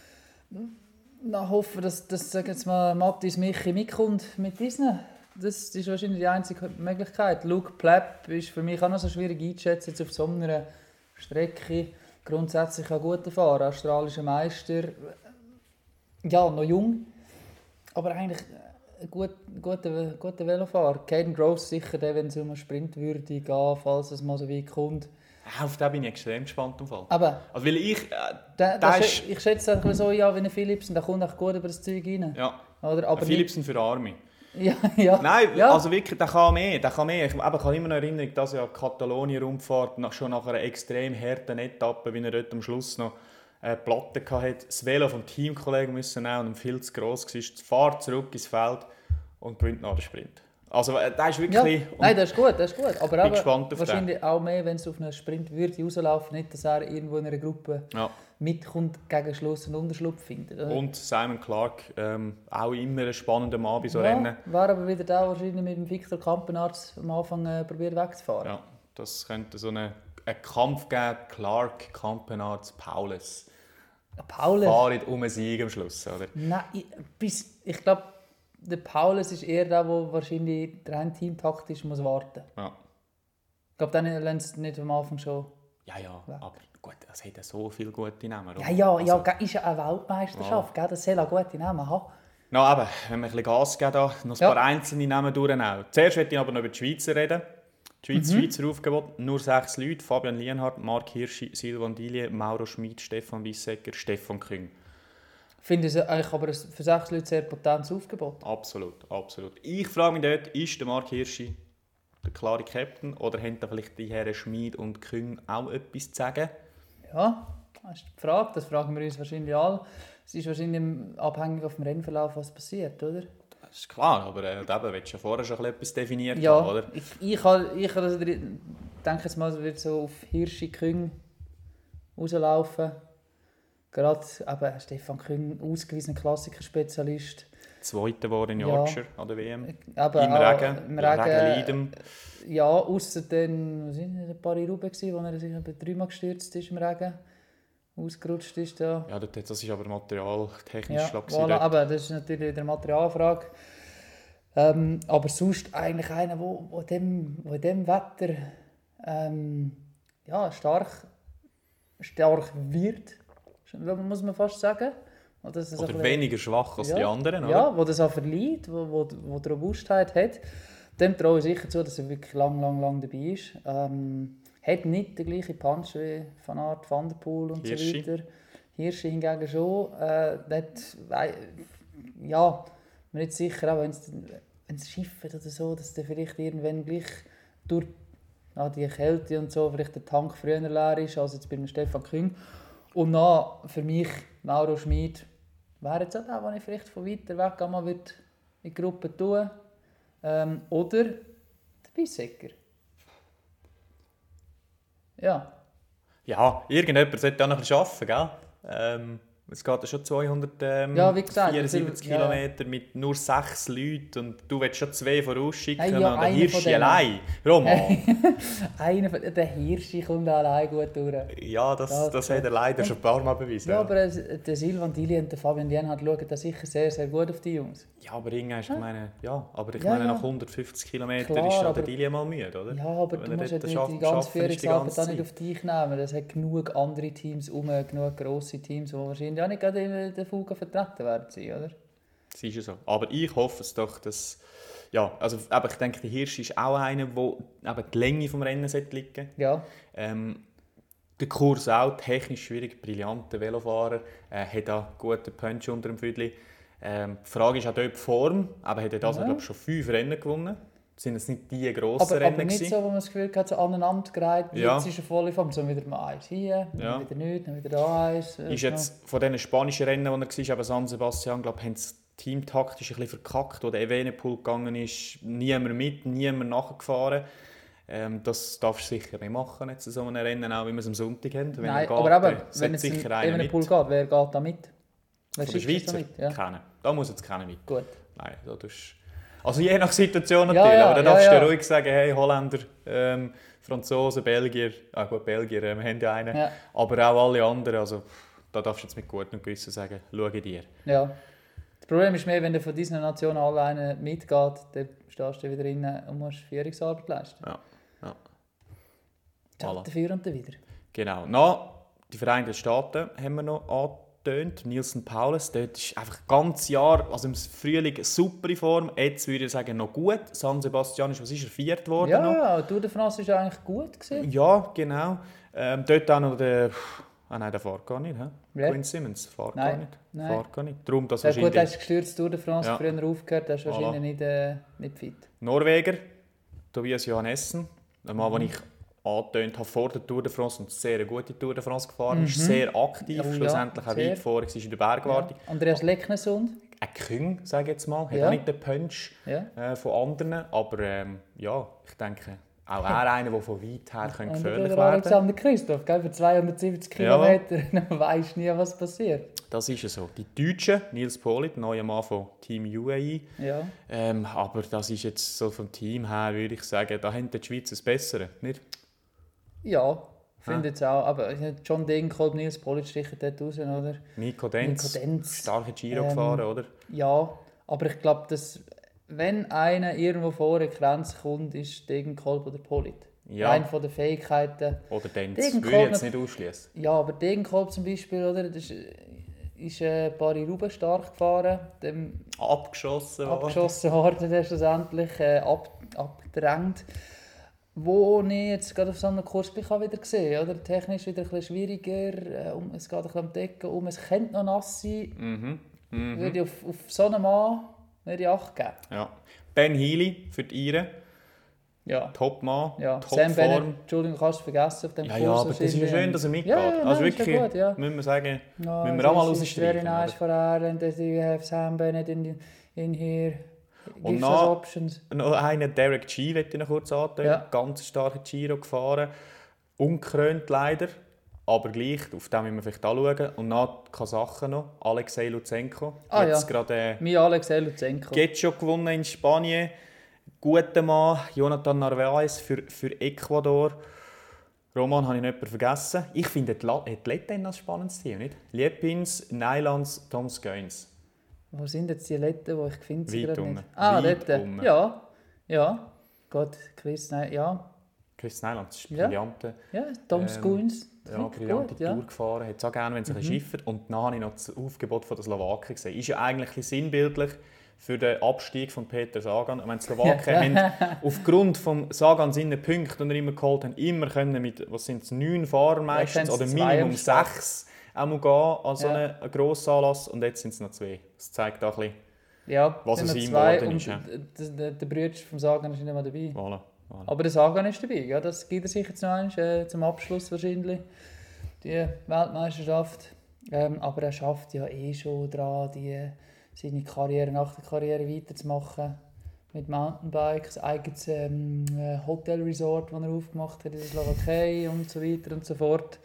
dann hoffen, dass, dass sagen jetzt mal, Mattis Michi mitkommt mit diesen. Das ist wahrscheinlich die einzige Möglichkeit. Luke Plepp ist für mich auch noch so schwierig einzuschätzen jetzt auf so einer Strecke. Grundsätzlich ein guter Fahrer, australischer Meister. Ja, noch jung, aber eigentlich ein gut, guter, guter Velofahrer. Caden Gross sicher der, wenn es um einen Sprint würde gehen, falls es mal so weit kommt. Ah, auf den bin ich extrem gespannt. Im Fall. Aber Also, weil ich, äh, der, der der, ist, ich schätze es ein bisschen so ja, wie ein Philipsen, der kommt echt gut über das Zeug rein. ja, Oder? Aber ein Philipsen für Arme. nicht, ja, ja. Nein, ja. also wirklich, der kann mehr. Der kann mehr. Ich, aber ich kann immer noch erinnern, dass ja Katalonien-Rundfahrt nach, schon nach einer extrem harten Etappe, wie er dort am Schluss noch eine Platte hatte, das Velo vom Teamkollegen müssen nehmen und ihm viel zu gross war. Fahrt zurück ins Feld und gewinnt nach dem Sprint. Also äh, der ist Ja. wirklich... Nein, das ist gut, das ist gut. Aber bin eben, gespannt auf wahrscheinlich auch mehr, wenn es auf einen Sprint würde rauslaufen, nicht, dass er irgendwo in einer Gruppe ja. mitkommt, gegen Schluss einen Unterschlupf findet. Oder? Und Simon Clark, ähm, auch immer ein spannender Mann bei so ja, Rennen. war aber wieder da wahrscheinlich mit dem Victor Kampenarz am Anfang äh, probiert wegzufahren. Ja, das könnte so eine, einen Kampf geben, Clark, Campenarz, Paulus. Paulus. Fahren um einen Sieg am Schluss, oder? Nein, ich, bis, ich glaube, der Paulus ist eher der, der wahrscheinlich rein teamtaktisch muss warten muss. Ja. Ich glaube, dann lernt es nicht am Anfang schon. Ja, ja, Weg. aber gut, es hat ja so viele gute Namen. oder? Ja, ja, Also, ja, ist ja eine Weltmeisterschaft, gell? Das soll auch gute Namen haben. no, eben, wenn wir ein bisschen Gas geben, da, noch ein Ja. paar einzelne Namen durchnehmen. Zuerst möchte ich aber noch über die Schweizer reden. Die Schweiz, Mhm. Schweizer Aufgebot, nur sechs Leute. Fabian Lienhardt, Marc Hirschi, Silvan Dilie, Mauro Schmid, Stefan Weissecker, Stefan Küng. Ich finde es eigentlich aber ein- für sechs Leute sehr potentes Aufgebot. Absolut, absolut. Ich frage mich dort, ist der Marc Hirschi der klare Captain oder haben da vielleicht die Herren Schmid und Küng auch etwas zu sagen? Ja, das ist die Frage. Das fragen wir uns wahrscheinlich alle. Es ist wahrscheinlich abhängig vom Rennverlauf, was passiert, oder? Das ist klar, aber äh, eben, willst du ja vorher schon etwas definiert Ja, haben, oder? ich, ich, habe- ich habe- also, ich denke jetzt mal, es wird so auf Hirschi Küng rauslaufen. Gerade eben Stefan Küng, ausgewiesener Klassikerspezialist. Zweiter war in Ja. Yorkshire an der W M. Eben Im auch Regen, Im Regen Regen, leiden. ja, ausser dann, was sind das, ein paar Roubaix, wo er sich etwa dreimal gestürzt ist im Regen. Ausgerutscht ist da. Ja, das das ist aber materialtechnisch Ja, schlapp. voilà, aber das ist natürlich wieder eine Materialfrage. Ähm, aber sonst eigentlich einer, der wo, wo dem, wo in diesem Wetter ähm, ja, stark, stark wird, muss man fast sagen. Oder, dass es Oder ein bisschen- weniger schwach als ja, die anderen, oder? Ja, wo das auch verliert, wo, wo, wo die Robustheit hat. Dem traue ich sicher zu, dass er wirklich lang, lang, lang dabei ist. Ähm, hat nicht den gleichen Punch wie Van Aert, Van der Poel und Hirschi. so weiter. Hirschi hingegen schon. Äh, dort, äh, ja, bin nicht sicher, auch wenn es schifft oder so, dass der vielleicht irgendwann gleich durch ja, die Kälte und so vielleicht der Tank früher leer ist als jetzt bei dem Stefan Küng. Und dann für mich Mauro Schmid wäre jetzt auch der, den ich vielleicht von weiter weg einmal in die Gruppe tun. Ähm, oder der Weissecker. Ja. Ja, irgendjemand sollte auch noch ein bisschen arbeiten, gell? Ähm, es geht ja schon zweihundertvierundsiebzig Ja, wie gesagt, ja. Kilometer mit nur sechs Leuten und du willst schon zwei vorausschicken Hey, ja, und der einer Hirschi von denen. allein. Roman, Einer von, der Hirschi kommt allein gut durch. ja, das, Ja, das ja. hat er leider schon ein paar Mal bewiesen. Ja, aber äh, der Silvan Dili und der Fabian Lienhardt schauen da sicher sehr, sehr gut auf die Jungs. Ja, aber irgendwann, ich meine, ja, aber ich Ja, meine, ja. nach hundertfünfzig Kilometern Klar, ist ja aber- der Dilie mal müde, oder? Ja, aber Wenn du er musst ja dort nicht schaff- die ganze schaffen ist, die Führungsarbeit ganze da nicht Zeit. auf dich nehmen. Es hat genug andere Teams um, genug grosse Teams, die wahrscheinlich auch nicht gerade in der Fuge vertreten werden, sein, oder? Das ist ja so. Aber ich hoffe es doch, dass... Ja, also aber ich denke, der Hirsch ist auch einer, wo eben die Länge des Rennens liegen sollte. Ja. Ähm, der Kurs auch, technisch schwierig, brillanter Velofahrer, äh, hat auch guten Punch unter dem Viertel. Ähm, die Frage ist auch dort die Form, aber hat er das Ja. glaube ich, schon fünf Rennen gewonnen. Das sind jetzt nicht die grossen Aber, Rennen aber nicht gewesen. so, wo man das Gefühl hat, so aneinander gereiht, Ja. jetzt ist er voll in Form, so wieder mal eins hier, Ja. dann wieder nicht, dann wieder da eins. äh, Ist jetzt von diesen spanischen Rennen, die er war, eben San Sebastian, glaube ich, haben sie teamtaktisch ein bisschen verkackt, wo der Evenepoel gegangen ist, niemand mit, niemand nachgefahren. Ähm, das darfst du sicher nicht machen, jetzt in so einem Rennen, auch wie wir es am Sonntag haben. Wenn Nein, er geht, aber eben, dann wenn sollte es sicher in einer einem mit. Pool geht, wer geht da mit? Wer Von der schickt das Schweizer? da mit? Ja. Keiner. Da muss jetzt keiner mit. Gut. Nein, da tust also je nach Situation Ja, natürlich, ja, aber dann ja, darfst du ja. ruhig sagen, hey, Holländer, ähm, Franzosen, Belgier, ah gut, Belgier, äh, wir haben ja einen, Ja. aber auch alle anderen, also da darfst du jetzt mit gutem Gewissen sagen, schau dir. Ja. Das Problem ist mehr, wenn du von diesen Nationen alleine mitgeht, dann stehst du wieder rein und musst Führungsarbeit leisten. Ja, ja. Tja, Voilà. dafür und wieder. Genau. Noch die Vereinigten Staaten haben wir noch angetönt. Nielsen Paulus, dort ist einfach ganz Jahr, also im Frühling super in Form. Jetzt würde ich sagen, noch gut. San Sebastian ist, was ist er, viert worden Ja, noch? ja, Tour de France war eigentlich gut gewesen. Ja, genau. Ähm, dort auch noch der... Ah nein, der fährt gar nicht. He? Wer? Quinn Simmons fährt Nein, gar nicht. nein. Fährt gar nicht. Darum, dass Ja, gut, er wahrscheinlich ist gestürzt Tour de France, Ja. früher aufgehört, er ist wahrscheinlich Voilà. nicht, äh, nicht fit. Norweger, Tobias Johannessen, ein Mann, Mhm. den ich angetönt habe vor der Tour de France und sehr eine gute Tour de France gefahren ist, sehr aktiv, Oh ja, schlussendlich auch sehr. weit vor, war in der Bergwartung. Ja. Andreas Lecknesund. Ein King, sage ich jetzt mal, hat Ja. auch nicht den Punch Ja. äh, von anderen, aber ähm, ja, ich denke, auch er einer, der von weit her könnte Und gefährlich der werden. Alexander Christoph, gell, für zweihundertsiebzig Kilometer, dann weisst du nie, was passiert. Das ist ja so. Die Deutschen, Nils Pohlit, neuer Mann von Team U A E. Ja. Ähm, aber das ist jetzt so vom Team her, würde ich sagen, da haben die Schweizer das Bessere, nicht? Ja, finde jetzt auch. Aber John Degenkolb, Nils Polic stichen dort raus, oder? Nico Denz, Nico Denz. starke Giro Ähm, gefahren, oder? Ja, aber ich glaube, dass wenn einer irgendwo vor eine Grenze kommt, ist Degenkolb oder Polit. Ja. Rein von den Fähigkeiten. Oder Denz, Degenkolb würde ich jetzt noch- nicht ausschließen. Ja, aber Degenkolb zum Beispiel, oder? Das ist, ist äh, Paris-Roubaix stark gefahren. Dem Abgeschossen worden. abgeschossen worden, der schlussendlich äh, ab, abgedrängt. Wo ich jetzt gerade auf so einem Kurs gleich auch wieder gesehen oder? Technisch wieder ein bisschen schwieriger, äh, um, es geht ein bisschen um die Ecke um, es könnte noch nass sein. Mhm. Mhm. Würde ich auf, auf so einen Mann würde ich Acht geben. Ja. Ben Healy für die Iren, Ja. Top-Mann, Ja. Sam Bennett, Top-Form. Entschuldigung, kannst du vergessen auf dem Ja, Kurs. ja, aber das ist ja wahrscheinlich. schön, dass er mitgeht. Ja, ja, also nein, ist ja wirklich, gut, ja. müssen wir sagen, No, müssen wir auch mal this is very rausstreichen. nice oder? for her and that you have Sam Bennett in, in here. Und Gives us noch- options. Noch einer, Derek G, möchte ich noch kurz antönen. Ja. Ganz starke Giro gefahren. Ungekrönt leider, aber gleich, auf den müssen wir vielleicht anschauen. Und nach Kasachen noch, Alexei Lutsenko. Ah, Jetzt ja. gerade äh, Mein Alexei Lutsenko. Getcho gewonnen in Spanien. Guter Mann, Jonathan Narvaez für, für Ecuador. Roman habe ich nicht jemanden vergessen. Ich finde die La- die Letten ein spannendes Team, nicht? Liepins, Neilands, Tom Sköins. Wo sind jetzt die Letten, die ich finde sie Weit gerade unten. nicht? Ah, Weit dort. unten. Ja. Ja. Gott, Chris, nein, ja. Chris Neilands ist Ja. brillante, Ja, Tom Ähm, Scoons. ja, brillante gut, ja. Tour gefahren. Hat es auch gerne, wenn es ein bisschen schiffert. Und dann habe ich noch das Aufgebot von der Slowaken gesehen. Ist ja eigentlich ein bisschen sinnbildlich für den Abstieg von Peter Sagan. Ich meine, die Slowaken haben aufgrund von Sagan seinen Punkten, die er immer geholt haben, immer können mit, was sind es, neun Fahrern meistens, Ja, oder können sie zwei Minimum am Start. sechs auch mal gehen an so Ja. einen, einen grossen Anlass. Und jetzt sind es noch zwei. Das zeigt auch ein bisschen, Ja, Was sind aus noch ihm zwei geworden und ist, ja. der, der, der Bruder vom Sagan ist nicht mehr dabei. voilà, voilà. Aber der Sagan ist dabei, ja, das gibt er sich jetzt noch einmal, äh, zum Abschluss wahrscheinlich, die Weltmeisterschaft. Ähm, aber er schafft ja eh schon daran, die, seine Karriere nach der Karriere weiterzumachen. Mit Mountainbikes, eigenes ähm, äh, Hotelresort, das er aufgemacht hat in der Slowakei und so weiter und so fort.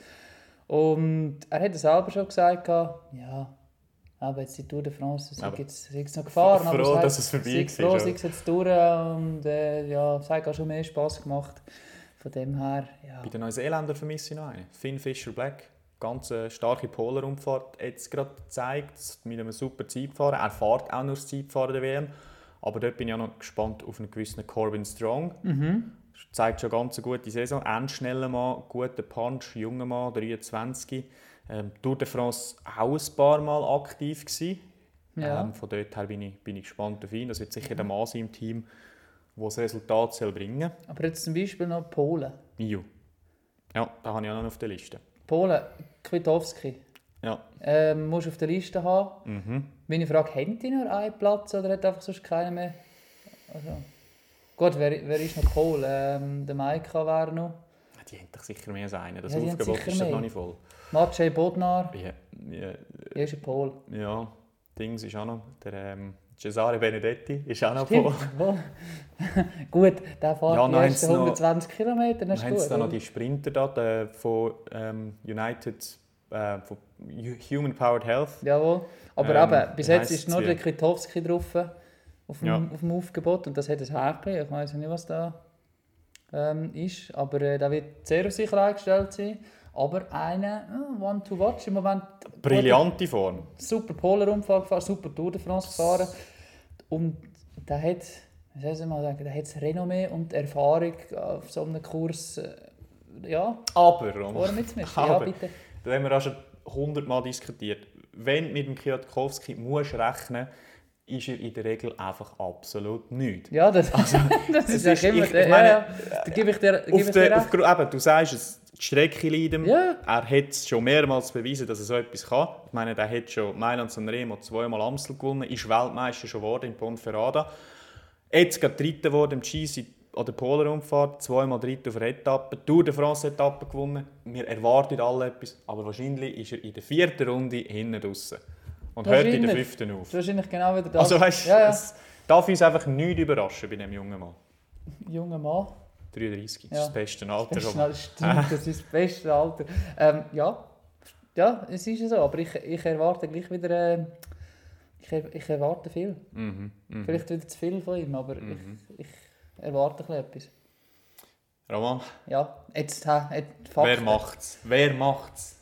Und er hat es selber schon gesagt, ja, aber jetzt die Tour de France, sei Aber jetzt, sei jetzt noch gefahren. froh, aber dass es vorbei sei war, froh, ja. sei es jetzt durch und äh, ja, es hat auch schon mehr Spass gemacht. Von dem her, ja. Bei den Neuseeländern vermisse ich noch einen. Finn Fisher Black. Ganz äh, starke Polarumfahrt. Jetzt gerade gezeigt, mit einem super Zeitfahren. Er fährt auch nur das Zeitfahren der W M. Aber dort bin ich auch noch gespannt auf einen gewissen Corbin Strong. Mhm. Zeigt schon ganz eine gute Saison. Endschneller Mann, guter Punch, junger Mann, dreiundzwanzig. Ähm, Tour de France auch ein paar Mal aktiv gewesen. Ja. Ähm, von dort her bin ich, bin ich gespannt auf ihn. Das wird sicher der Mann sein im Team, der das Resultat soll bringen soll. Aber jetzt zum Beispiel noch Polen. Ju. Ja, da habe ich auch noch auf der Liste. Polen, Kwiatkowski. Ja. Ähm, musst du auf der Liste haben. Mhm. Meine Frage, haben die nur einen Platz oder hat einfach sonst keiner mehr? Also, gut, wer, wer ist noch Polen? Ähm, der Maika wäre noch. Die haben doch sicher mehr als einen. Das Ja, die haben Aufgebot sicher ist doch mehr. noch nicht voll. Maciej Bodnar, Ja, ja, er ist ein Pol. ja, Dings ist auch noch. Der ähm, Cesare Benedetti ist auch noch Stimmt, voll. wohl. Gut, der fährt Ja, die dann ersten haben sie noch- hundertzwanzig Kilometer, das ist Dann haben sie gut. dann noch oder? die Sprinter da, der von ähm, United, äh, von Human Powered Health. Jawohl. Aber Ähm, eben, bis wie jetzt heisst ist es nur der wieder? Kwiatkowski drauf auf dem, Ja. auf dem Aufgebot und das hat ein Häkchen. Ich weiß nicht, was da ähm, ist, aber äh, der wird sehr auf sicher eingestellt sein. Aber einer, oh, one to watch im Moment. Brillante Form. Super Polar-Umfang gefahren, super Tour de France gefahren. Und der hat, wie soll ich mal sagen, der hat das Renommee und die Erfahrung auf so einem Kurs, äh, ja, Aber, Roman, vorne mitzumischen. Ja, Aber- bitte. da haben wir auch schon hundertmal diskutiert. Wenn du mit dem Kwiatkowski musst rechnen, ist er in der Regel einfach absolut nichts. Ja, das, das es ist ja ist- immer ich- der. ich meine, ja, ja. Da gebe ich dir, da gebe Auf ich dir der, recht. auf, eben, du sagst es, die Strecke liegt ihm. Ja. Er hat es schon mehrmals bewiesen, dass er so etwas kann. Ich meine, er hat schon Mailand-San Remo zweimal Amstel gewonnen, ist Weltmeister schon geworden in Ponferrada. Jetzt gerade Dritter geworden im G C an der Polar-Rundfahrt, zweimal Dritter auf der Etappe, Tour de France-Etappe gewonnen. Wir erwarten alle etwas, aber wahrscheinlich ist er in der vierten Runde hinten draussen. Und hört in der Wahrscheinlich. fünften auf. Wahrscheinlich genau wieder das. Also weißt, ja, ja. es darf uns einfach nichts überraschen bei diesem jungen Mann. Junger Mann. dreiunddreißig, Ja. das ist das beste Alter. Das, Roman. ist, stimmt, das ist das beste Alter. Ähm, ja. ja, es ist ja so, aber ich, ich erwarte gleich wieder. Äh, ich, er- ich erwarte viel. Mhm, mhm. Vielleicht wieder zu viel von ihm, aber Mhm. ich, ich erwarte ein bisschen etwas. Roman, Ja, jetzt, äh, jetzt wer Fakten. macht's? Wer macht's?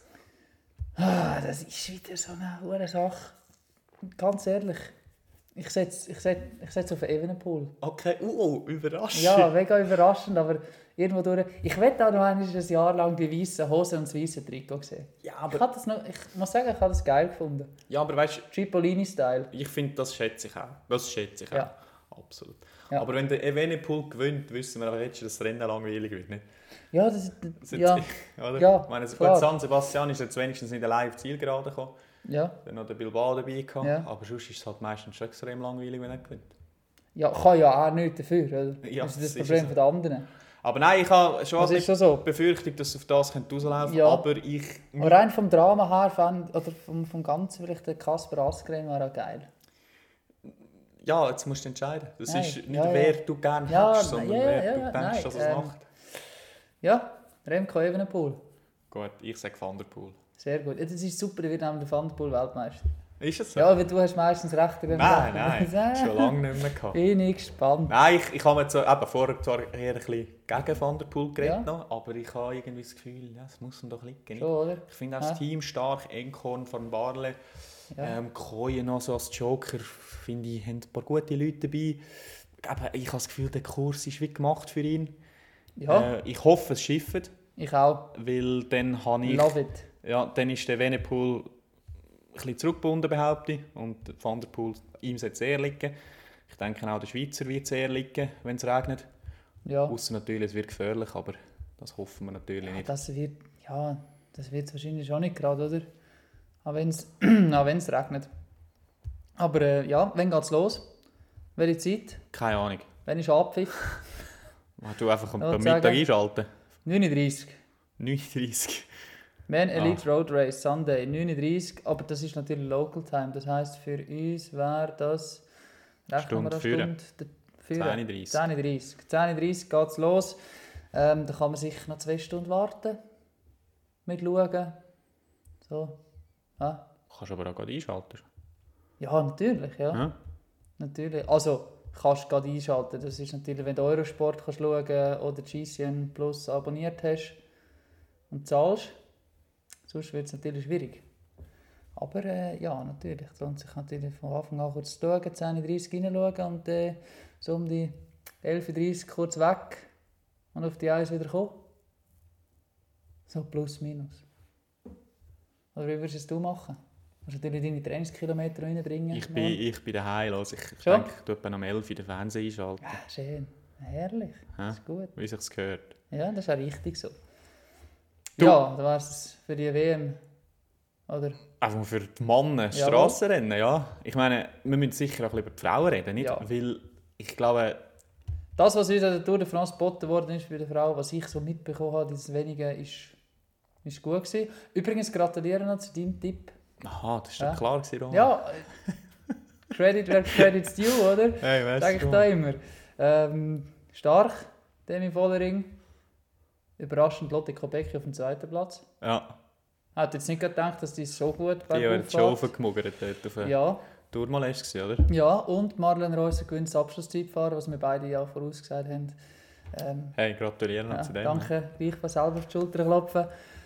Ah, das ist wieder so eine hohe Sache. Ganz ehrlich, ich setze ich setz, ich setz auf Evenepoel. Okay, uh, überraschend. Ja, mega überraschend, aber irgendwo durch. Ich werde auch noch einmal ein Jahr lang die weißen Hosen und das weiße Trikot sehen. Ja, Ich, aber, hab das noch, ich muss sagen, ich habe das geil gefunden. ja, aber weißt du, Cipollini-Style. ich finde, das schätze ich auch. Das schätze ich auch. Ja. Absolut. Ja. Aber wenn der Evenepoel gewinnt, wissen wir auch jetzt schon, dass das Rennen langweilig wird. Nicht? Ja, das, Das das ist ja, jetzt- oder? ja, Ich meine, klar. gut, San Sebastian ist jetzt wenigstens nicht allein auf die Zielgerade gekommen. ja, Dann noch der Bilbao dabei gehabt. Ja. Aber sonst ist es halt meistens schon extrem langweilig, wenn er gewinnt. ja, kann ja auch nichts dafür. Oder? Ja, das ist das das ist Problem so. der anderen. Aber nein, ich habe schon Das ein ist schon so. Befürchtung, dass es auf das könnte rauslaufen Ja. aber ich... Aber rein vom Drama her, fand, oder vom, vom Ganzen, vielleicht der Kasper Asgren wäre auch geil. Ja, jetzt musst du entscheiden. Das Nein, ist nicht, ja, wer ja. du gerne Ja, hast, sondern ja, ja, wer ja, du ja, denkst, nein, dass es ähm, macht. Ja, Remco Evenepoel. Gut, ich sage Van der Poel. Sehr gut. Ja, das ist super, wir haben den Van der Poel Weltmeister. Ist es so? Ja, weil du hast meistens recht. wenn du Nein, sagst. nein, schon lange nicht mehr gehabt. Bin ich gespannt. Nein, ich, ich habe mir jetzt so, eben, vorher zwar eher ein bisschen gegen Van der Poel geredet, Ja. noch, aber ich habe irgendwie das Gefühl, ja, es muss ihm doch liegen. Schon, oder? Ich finde auch Ja. das Team stark, Enkorn, Van Barle, Ja. ähm, Koye noch so als Joker, finde ich, haben ein paar gute Leute dabei. Eben, ich habe das Gefühl, der Kurs ist wie gemacht für ihn. Ja, Äh, ich hoffe, es schifft, ich auch. weil dann habe ich... Love it. Ja, dann ist der Evenepoel ein bisschen zurückgebunden, behaupte ich. Und Van der Poel, ihm sollte es eher liegen. Ich denke auch, der Schweizer wird es eher liegen, wenn es regnet. Ja, Ausser natürlich, es wird gefährlich, aber das hoffen wir natürlich nicht. das wird, ja, das wird wahrscheinlich schon nicht gerade, oder? Auch wenn es auch wenn's regnet. Aber äh, ja, wann geht's los? Welche Zeit? Keine Ahnung. Wann ist Abpfiff? Du einfach am Ja, am sagen. Mittag einschalten. neun Uhr dreißig. neununddreißig. Man Ah. Elite Road Race, Sunday, neun Uhr dreißig. Aber das ist natürlich Local Time. Das heisst, für uns wäre das... rechnen wir Stunde eine führen. Stunde führen. zehn Uhr dreißig. zehn Uhr dreißig. zehn Uhr dreißig geht es los. Ähm, da kann man sicher noch zwei Stunden warten. Mit schauen. So. Ja, Kannst aber auch gerade einschalten. ja natürlich. Ja. Ja? Natürlich. Also, kannst du gerade einschalten. Das ist natürlich, wenn du Eurosport kannst schauen oder G C N Plus abonniert hast und zahlst. Sonst wird es natürlich schwierig. Aber äh, ja, natürlich. Es lohnt sich natürlich von Anfang an kurz zu schauen, zehn Uhr dreißig reinschauen und äh, so um die elf Uhr dreißig kurz weg und auf die eins wieder kommen. So plus minus. Oder wie würdest du es machen? Du musst natürlich deine Trainingskilometer reinbringen. Ich bin, ich bin daheim. Also ich ich Schon? denke, ich tue am elf Uhr den Fernseher einschalten. Ja, schön. Herrlich. Hä? Das ist gut. Wie sich's gehört. Ja, das ist auch richtig so. Du- Ja, da war es für die W M. Oder? Einfach für die Männer, Jawohl. Strassenrennen, ja. Ich meine, wir müssen sicher auch ein bisschen über die Frauen reden, nicht? Ja. Weil ich glaube, Das, was uns an der Tour de France geboten worden ist für die Frau, was ich so mitbekommen habe, dieses Wenige, ist, ist gut gewesen. Übrigens gratuliere noch zu deinem Tipp. aha, das war Ja. ja klar gewesen, Roman. Ja, äh, Credit where credit's due, oder? Hey, weißt Sag ich da immer. Ähm, stark, Demi Vollering. Überraschend Lotte Kopecky auf dem zweiten Platz. Ja, Ich hätte jetzt nicht gedacht, dass die so gut die haben bergauf die schon fährt. aufgemuggert dort auf der Ja, Tourmalest, oder? ja, und Marlene Reusser gewinnt das Abschlusszeitfahren, was wir beide ja vorausgesagt haben. Ähm, Hey, gratuliere noch ja, zu dem. danke, gleich mal selber auf die Schulter klopfen.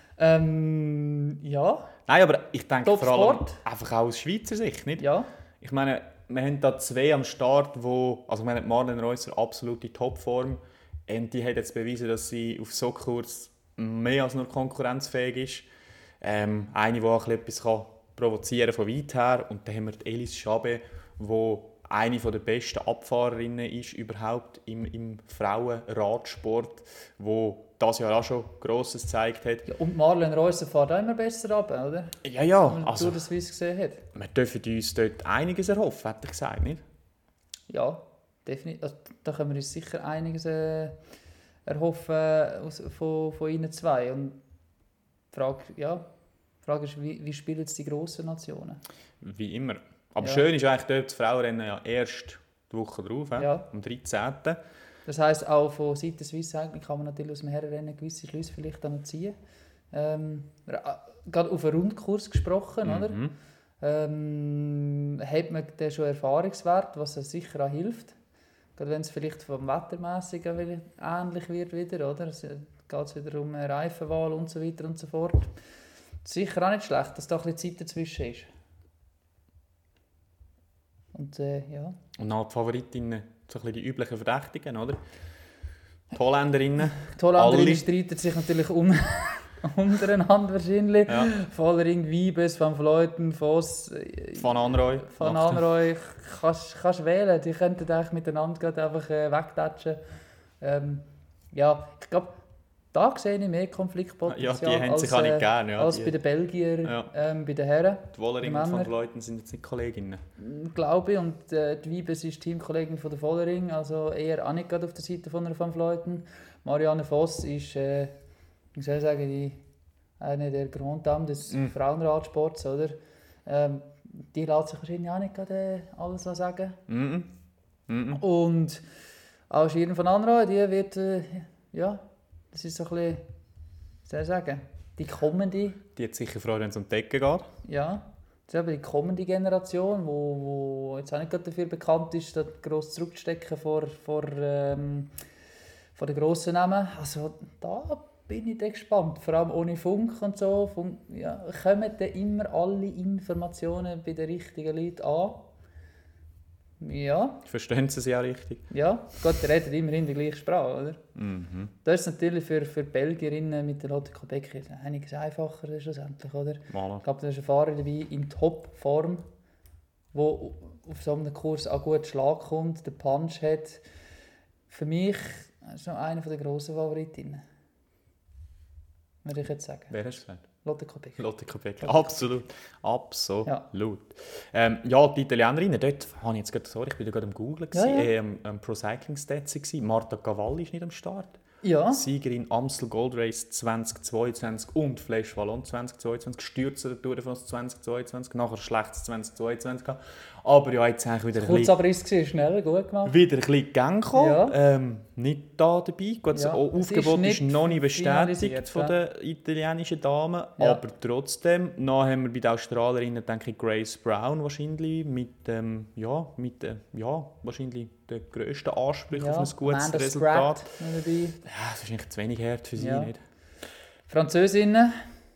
Ähm, ja, Nein, aber ich denke Top vor allem Sport. einfach auch aus Schweizer Sicht, nicht? ja, Ich meine, wir haben da zwei am Start, wo, also wir haben Marlene Reusser absolute Topform. Und die hat jetzt bewiesen, dass sie auf so kurz mehr als nur konkurrenzfähig ist. Ähm, eine, die auch etwas kann provozieren von weit her. Und dann haben wir die Elise Chabet, die eine der besten Abfahrerinnen ist überhaupt im, im Frauenradsport, wo das Jahr auch schon Grosses gezeigt hat. ja. Und Marlene Reusser fährt auch immer besser ab, oder? Ja, ja, Wenn man also Tour de Suisse gesehen hat. wir dürfen uns dort einiges erhoffen, hätte ich gesagt, nicht? Ja, definitiv. Also, da können wir uns sicher einiges äh, erhoffen aus, von, von ihnen zwei. Und die Frage, ja, die Frage ist, wie, wie spielen jetzt die grossen Nationen? Wie immer. Aber Ja. schön ist eigentlich dort, das Frauenrennen ja erst die Woche drauf, ja. Ja. am dreizehnten Das heisst, auch von Seiten Swiss Cycling kann man natürlich aus dem Herrenrennen gewisse Schlüsse vielleicht dann noch ziehen. Ähm, ra- gerade auf einen Rundkurs gesprochen, oder? Mhm. Ähm, hat man dann schon Erfahrungswert, was uns sicher auch hilft. Gerade wenn es vielleicht vom Wettermässigen ähnlich wird wieder, oder? Es geht wieder um eine Reifenwahl und so weiter und so fort. Sicher auch nicht schlecht, dass da ein bisschen Zeit dazwischen ist. Und äh, ja. Und dann die Favoritinnen, so ein bisschen die üblichen Verdächtigen, oder? Die Holländerinnen. Die Holländerinnen Alle. streiten sich natürlich um, untereinander wahrscheinlich. Ja. Vollering, Wiebes, Van Vleuten, Voss, äh, Van Anrooy. Van macht- Anrooy. Kannst kannst wählen, die könnten eigentlich miteinander gerade einfach äh, wegtatschen. Ähm, ja, ich glaube, da sehe ich mehr Konfliktpotenzial Ja, die haben als, sich auch nicht äh, gern. Ja, als die, bei den Belgiern, Ja. ähm, bei den Herren, die Wollering die und Van Männer. Vleuten sind jetzt nicht Kolleginnen. glaube ich. Und äh, die Wiebes ist Teamkollegin von der Vollering, also eher auch nicht gerade auf der Seite von einer Van Vleuten. Marianne Voss ist, äh, wie soll ich sagen, die, eine der Grand Dames des Mm. Frauenradsports, oder? Ähm, die lässt sich wahrscheinlich auch nicht gerade äh, alles sagen. Mhm. Mhm. Und auch Shirin von Anrooy, die wird, äh, ja, das ist so ein bisschen, wie soll ich sagen, die kommende, Die hat sicher Freude, wenn es um die Decke geht. ja, das ist eben die kommende Generation, wo, wo jetzt auch nicht gerade dafür bekannt ist, dort gross zurückzustecken vor, vor, ähm, vor den grossen Namen. Also da bin ich dann gespannt, vor allem ohne Funk und so. Funk, ja, kommen dann immer alle Informationen bei den richtigen Leuten an? Ja, Verstehen sie sie auch richtig? ja, Gott, die reden immerhin die gleiche Sprache, oder? Mhm. Das ist natürlich für, für die Belgierinnen mit der Lotte Kopecky einiges einfacher schlussendlich, oder? Voilà. Ich glaube, da ist ein Fahrer dabei in Topform, der auf so einem Kurs auch gut Schlag kommt, den Punch hat. Für mich ist noch eine der grossen Favoritinnen. Würde ich jetzt sagen. Wer hast du gesagt? Lotte Kopecky. Lotte Kopecky. Lotte Absolut. Absolut. Ja. Ähm, ja, die Italienerinnen, dort habe ich jetzt gerade, sorry, ich bin da gerade am Googlen, Ja, ja. ähm, ähm, Pro Cycling Stats gewesen. Marta Cavalli ist nicht am Start. Ja, Siegerin Amstel Gold Race zweitausendzweiundzwanzig und Flash Wallon zweitausendzweiundzwanzig, Stürzer der Tour de France zweitausendzweiundzwanzig, nachher schlechtes zweitausendzweiundzwanzig gehabt. Aber ja, jetzt eigentlich wieder ein kurz bisschen, aber ist es schnell, gut gemacht. wieder ein bisschen Gang gekommen. Ja. Ähm, nicht da dabei. Gut, Ja, das es ist Aufgebot ist, nicht noch nicht bestätigt finalisiert, von ja. den italienischen Damen, Ja. aber trotzdem. Dann haben wir bei den Australierinnen, denke ich, Grace Brown wahrscheinlich mit, ähm, ja, mit äh, ja, wahrscheinlich der grössten Anspruch Ja, auf ein gutes Amanda Resultat. Spratt noch dabei. Ja, das ist wahrscheinlich zu wenig hart für sie, Ja. nicht? Französinnen.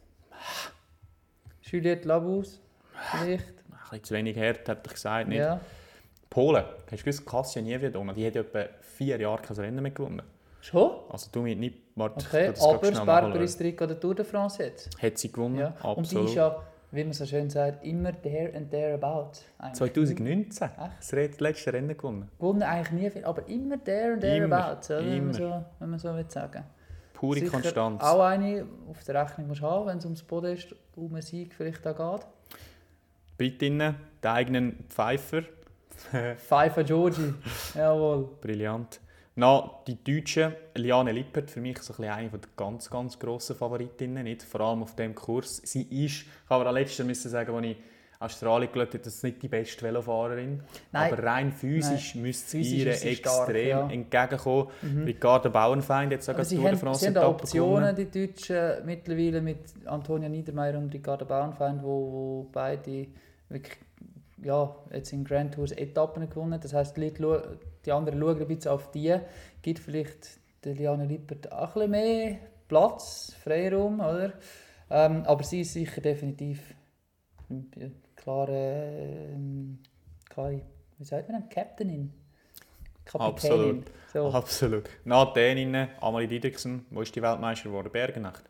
Juliette Labous, vielleicht. Ein bisschen zu wenig hart, hätte ich gesagt. Nicht? Ja. Polen, hast du gewusst, Kasia Niewiadoma, die hat etwa vier Jahre kein Rennen mehr gewonnen. Schon? Also du mit nicht, warte, Okay, ich tu das grad aber schnell das nachschauen. Bergpreis-Trikot der Tour de France jetzt. Hat sie gewonnen, Ja. Und die absolut. ist ja wie man so schön sagt, immer there and thereabout. zwanzig neunzehn. Echt? Das Red- letzte Rennen gewonnen. Gewonnen eigentlich nie viel, aber immer there and Immer, thereabout, oder? Wenn man immer. so, wenn man so will sagen. Pure Sicher Konstanz. auch eine auf der Rechnung musst du haben, wenn es ums Podest um einen Sieg vielleicht auch geht. Britinnen, die eigenen Pfeifer. Pfeiffer Georgi, jawohl. Brillant. Na, die Deutschen, Liane Lippert, für mich so ein bisschen eine der ganz, ganz grossen Favoritinnen, nicht? Vor allem auf diesem Kurs. Sie ist, ich habe aber auch letztes Jahr müssen sagen, als ich Australien geschaut habe, das ist nicht die beste Velofahrerin. Nein. Aber rein physisch Nein. müsste Physisch sie ihr ist sie extrem stark, ja. entgegenkommen. Mhm. Ricardo Bauernfeind jetzt sogar Aber die sie Tour de haben, France sie haben da Etappe Optionen, gewonnen. die Deutschen, mittlerweile mit Antonia Niedermeyer und Ricardo Bauernfeind, wo, wo beide wirklich, ja, jetzt in Grand Tours Etappen gewonnen haben. Das heisst, die, Leute, schau- die anderen schauen ein bisschen auf die. Gibt vielleicht der Liane Lippert auch ein bisschen mehr Platz, Freiraum, oder? Ähm, aber sie ist sicher definitiv eine klare, ähm, klare, wie sagt man, Captaining. Kapitänin. So. Absolut. Na, die Däninnen, Amalie Didriksen, wo ist die Weltmeisterin geworden? Bergenacht.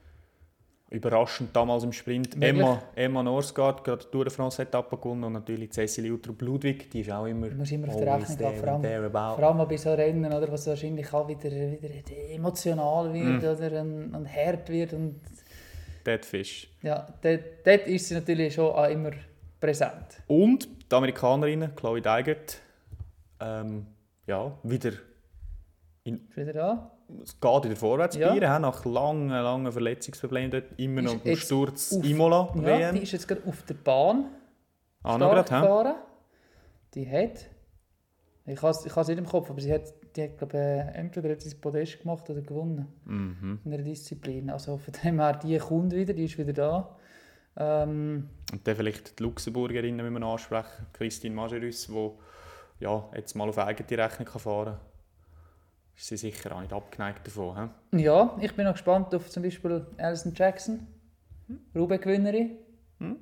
Überraschend damals im Sprint. Möglich. Emma, Emma Norsgaard, gerade die Tour de France Etappe gewonnen und natürlich Cecilie Uttrup-Ludwig, die ist auch immer, Du musst immer auf der always Rechnung there gehen, vor allem, and thereabout. vor allem auch bei so Rennen, oder, was wahrscheinlich auch wieder, wieder emotional wird, Mm. oder, und, und hart wird. Und, Dead Fish. ja, dort, dort ist sie natürlich schon auch immer präsent. Und die Amerikanerinnen, Chloe Deigert, ähm, ja, wieder Ist wieder da? es geht wieder vorwärts Ja. bei ihr, he, nach langen, langen Verletzungsproblemen dort, immer noch Ist im jetzt Sturz auf- Imola Ja, W die M. ist jetzt gerade auf der Bahn Ah, noch stark gerade, he? gefahren. Die hat, ich habe ich es nicht im Kopf, aber sie hat, die hat glaube ich, entweder hat sie das Podest gemacht oder gewonnen Mhm. in einer Disziplin. Also von dem her, die kommt wieder, die ist wieder da. Ähm, Und dann vielleicht die Luxemburgerinnen müssen wir ansprechen, Christine Majerus, die ja, jetzt mal auf eigene Rechnung kann fahren kann. Ist sie sicher auch nicht abgeneigt davon. He? Ja, ich bin noch gespannt auf zum Beispiel Alison Jackson, Roubaix-Gewinnerin. Hm?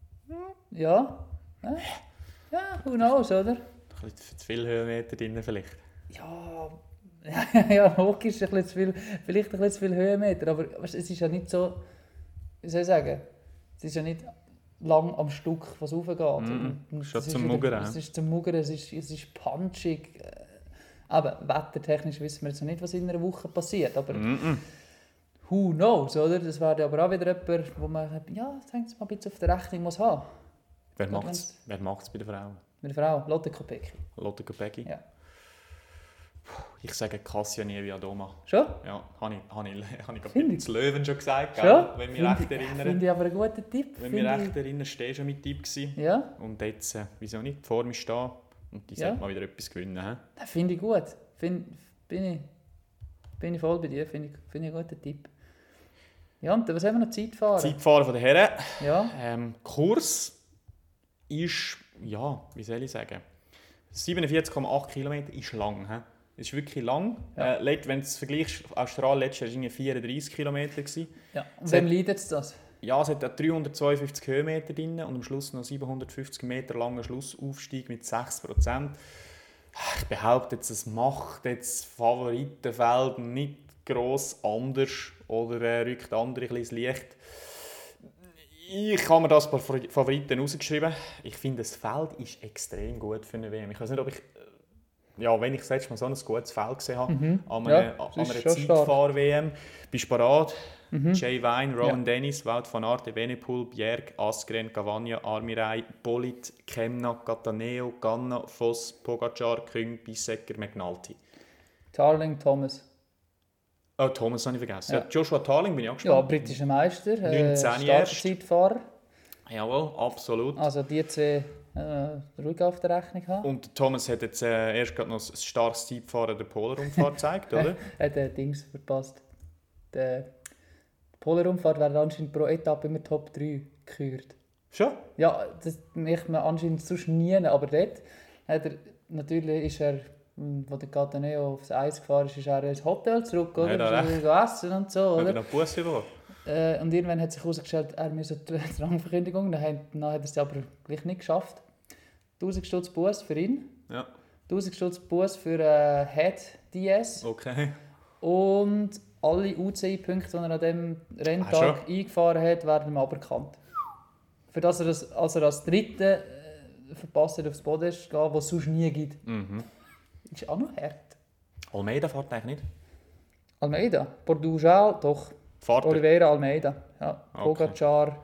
Ja. ja, ja, who knows, oder? Ein bisschen zu viele Höhenmeter drin vielleicht. Ja, ja, logisch, ein bisschen zu viel, vielleicht ein bisschen zu viel Höhenmeter, aber weißt, es ist ja nicht so, wie soll ich sagen, es ist ja nicht lang am Stück, was raufgeht. Mm, Und schon es zum ist wieder- Muggern, Es ist zum Muggern, es ist, es ist punchig. Äh, Aber wettertechnisch wissen wir jetzt noch nicht, was in einer Woche passiert, aber Mm-mm. who knows, oder? Das wäre aber auch wieder jemand, wo man sagt, ja, das hängt mal ein bisschen auf der Rechnung muss haben. Wer Ja, macht es Wer macht's bei den Frauen? Meine Frau, Lotte Kopecky. Lotte Kopecky? Ja. Ich sage Cassia Niewiadoma. Schon? Ja, habe ich, habe ich, habe ich Finde gerade ich. zu Löwen schon gesagt, Schon? gell? Wenn wir Finde recht ich- erinnern. Finde ich aber einen guten Tipp. Wenn finde wir ich- recht erinnern, stehst du schon mit Tipp gewesen. Ja, Und jetzt, äh, wieso nicht, vor mir stehen. Und die Ja. sollte mal wieder etwas gewinnen. He? das finde ich gut. Find, bin, ich, bin ich voll bei dir, finde ich, finde ich einen guten Tipp. Ja, und was haben wir noch? Zeitfahren? Zeitfahren von den Herren. Ja, Ähm, Kurs ist, ja, wie soll ich sagen, siebenundvierzig Komma acht Kilometer ist lang. He? Es ist wirklich lang. Ja. Äh, let- wenn du es vergleichst, Australien letztes Jahr war es vierunddreißig Kilometer. gewesen. ja. Und Es wem hat- liegt jetzt das? Ja, es hat auch dreihundertzweiundfünfzig Höhenmeter drin und am Schluss noch siebenhundertfünfzig Meter langer Schlussaufstieg mit sechs Prozent. Ich behaupte jetzt, es macht jetzt das Favoritenfeld nicht gross anders oder äh, rückt andere ein bisschen ins Licht. Ich habe mir das paar Favoriten rausgeschrieben. Ich finde, das Feld ist extrem gut für eine W M. Ich weiß nicht, ob ich, äh, ja, wenn ich das letzte Mal so ein gutes Feld gesehen habe, Mhm. an Ja, einer, das an ist einer schon stark. Zeitfahr-W M. Bist du bereit? Mhm. Jay Vine, Rowan Ja. Dennis, Wout van Aert, Evenepoel, Bjerg, Asgren, Cavagna, Armirei, Polit, Kemna, Cataneo, Ganna, Voss, Pogacar, Küng, Bissecker, McNulty. Tarling Thomas. Oh, Thomas habe ich vergessen. Ja. Ja. Joshua Tarling bin ich auch Ja, gespannt. britischer Meister, äh, neunzehn starker erst. Zeitfahrer. Jawohl, absolut. Also die zwei äh, ruhig auf der Rechnung haben. Und Thomas hat jetzt äh, erst gerade noch ein starkes Zeitfahren der Polarumfahrt gezeigt, oder? Er hat den Dings verpasst. Die Polarumfahrt werden anscheinend pro Etappe immer Top drei gekürt. Schon? Ja, das macht man anscheinend sonst nie, aber dort hat er, natürlich ist er, mh, wo der Cataneo aufs Eis gefahren ist, ist er ins Hotel zurück, oder? Ja, da Ist recht. er essen und so, Hat er oder? noch Busse bekommen? Äh, und irgendwann hat sich herausgestellt, er müsse die Rangverkündigung, dann hat, dann hat er es aber gleich nicht geschafft. tausend Stutz Buß für ihn, Ja, tausend Stutz Buß für äh, Head D S okay. und alle U C I-Punkte, die er an diesem Ah, Renntag eingefahren hat, werden ihm aberkannt. Für das er als, als, er als Dritte äh, verpasst hat, aufs Podest zu gehen, was es sonst nie gibt. Mhm. Ist auch noch hart. Almeida fährt eigentlich nicht. Almeida, Portugal, doch. Fährt er? Oliveira, Almeida. Ja, Okay. Pogacar.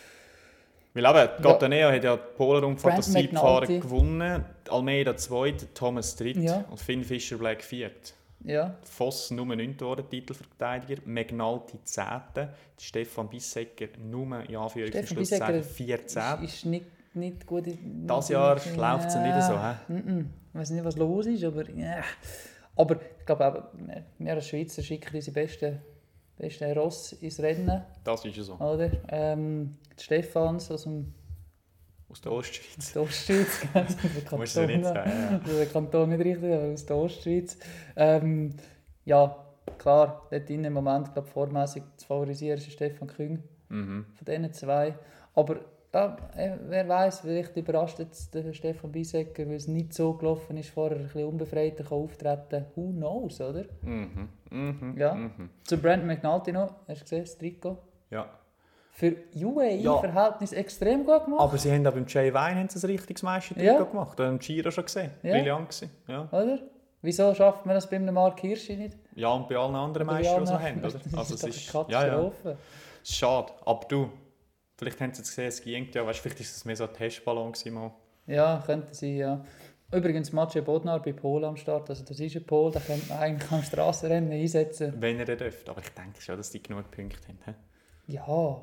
Weil eben, Gataneo hat ja die Polarrundfahrt als Brandon Zeitfahrer McNulty. gewonnen, Almeida zweiter, Thomas dritter Ja. und Finn Fischer Black vierter. Ja, Voss Nummer neun geworden, Titelverteidiger, McNulty zehnter, Stefan Bissecker Nummer, in Stefan Anführungszeichen, Bissecker vierzehn. ist, ist nicht, nicht gut. in- Das Jahr in- läuft es nicht so. He? Mm-mm. Ich weiß nicht, was los ist, aber ja. Aber ich glaube, eben, wir- wir als Schweizer schicken unsere besten, besten Ross ins Rennen, Das ist ja so. oder? Ähm, die Stefans aus dem Aus der Ostschweiz. aus der Ostschweiz, aus der Musst du ja nicht Kanton, sagen. Ja. also der Kanton nicht richtig, aber aus der Ostschweiz. Ähm, ja, klar, dort in im Moment, glaube ich, vormässig zu favorisieren ist der Stefan Küng. Mhm. Von diesen zwei. Aber ja, äh, wer weiß, vielleicht überrascht jetzt der Stefan Bissecker, weil es nicht so gelaufen ist, vorher ein bisschen unbefreiter kann auftreten. Who knows, oder? Mhm. Mhm. Ja. Mhm. Zu Brandon McNulty noch, hast du gesehen, das Trikot? Ja. Für U A Ja. E-Verhältnis extrem gut gemacht, Aber sie haben auch beim Jay Vine haben sie ein richtiges Meistertrikot Ja. gemacht. Da haben wir Giro schon gesehen. Ja. Brillant gewesen. Ja. oder? Wieso schafft man das bei einem Mark Hirschi nicht? ja, und bei allen anderen Oder Meistern, die sie ja, haben. Oder? Das Also, ist es doch ist, eine ja, ja. Katastrophe. Es ist schade. Aber du, vielleicht haben sie jetzt gesehen, es ging ja. Weißt, vielleicht war es mehr so ein Testballon gewesen, mal. Ja, könnte sein, ja. Übrigens, Mathieu Bodnar bei Pol am Start, also das ist ein Pol, den könnte man eigentlich am Strassenrennen einsetzen. Wenn er dürfte. Aber ich denke schon, dass die genug Punkte haben. He? Ja,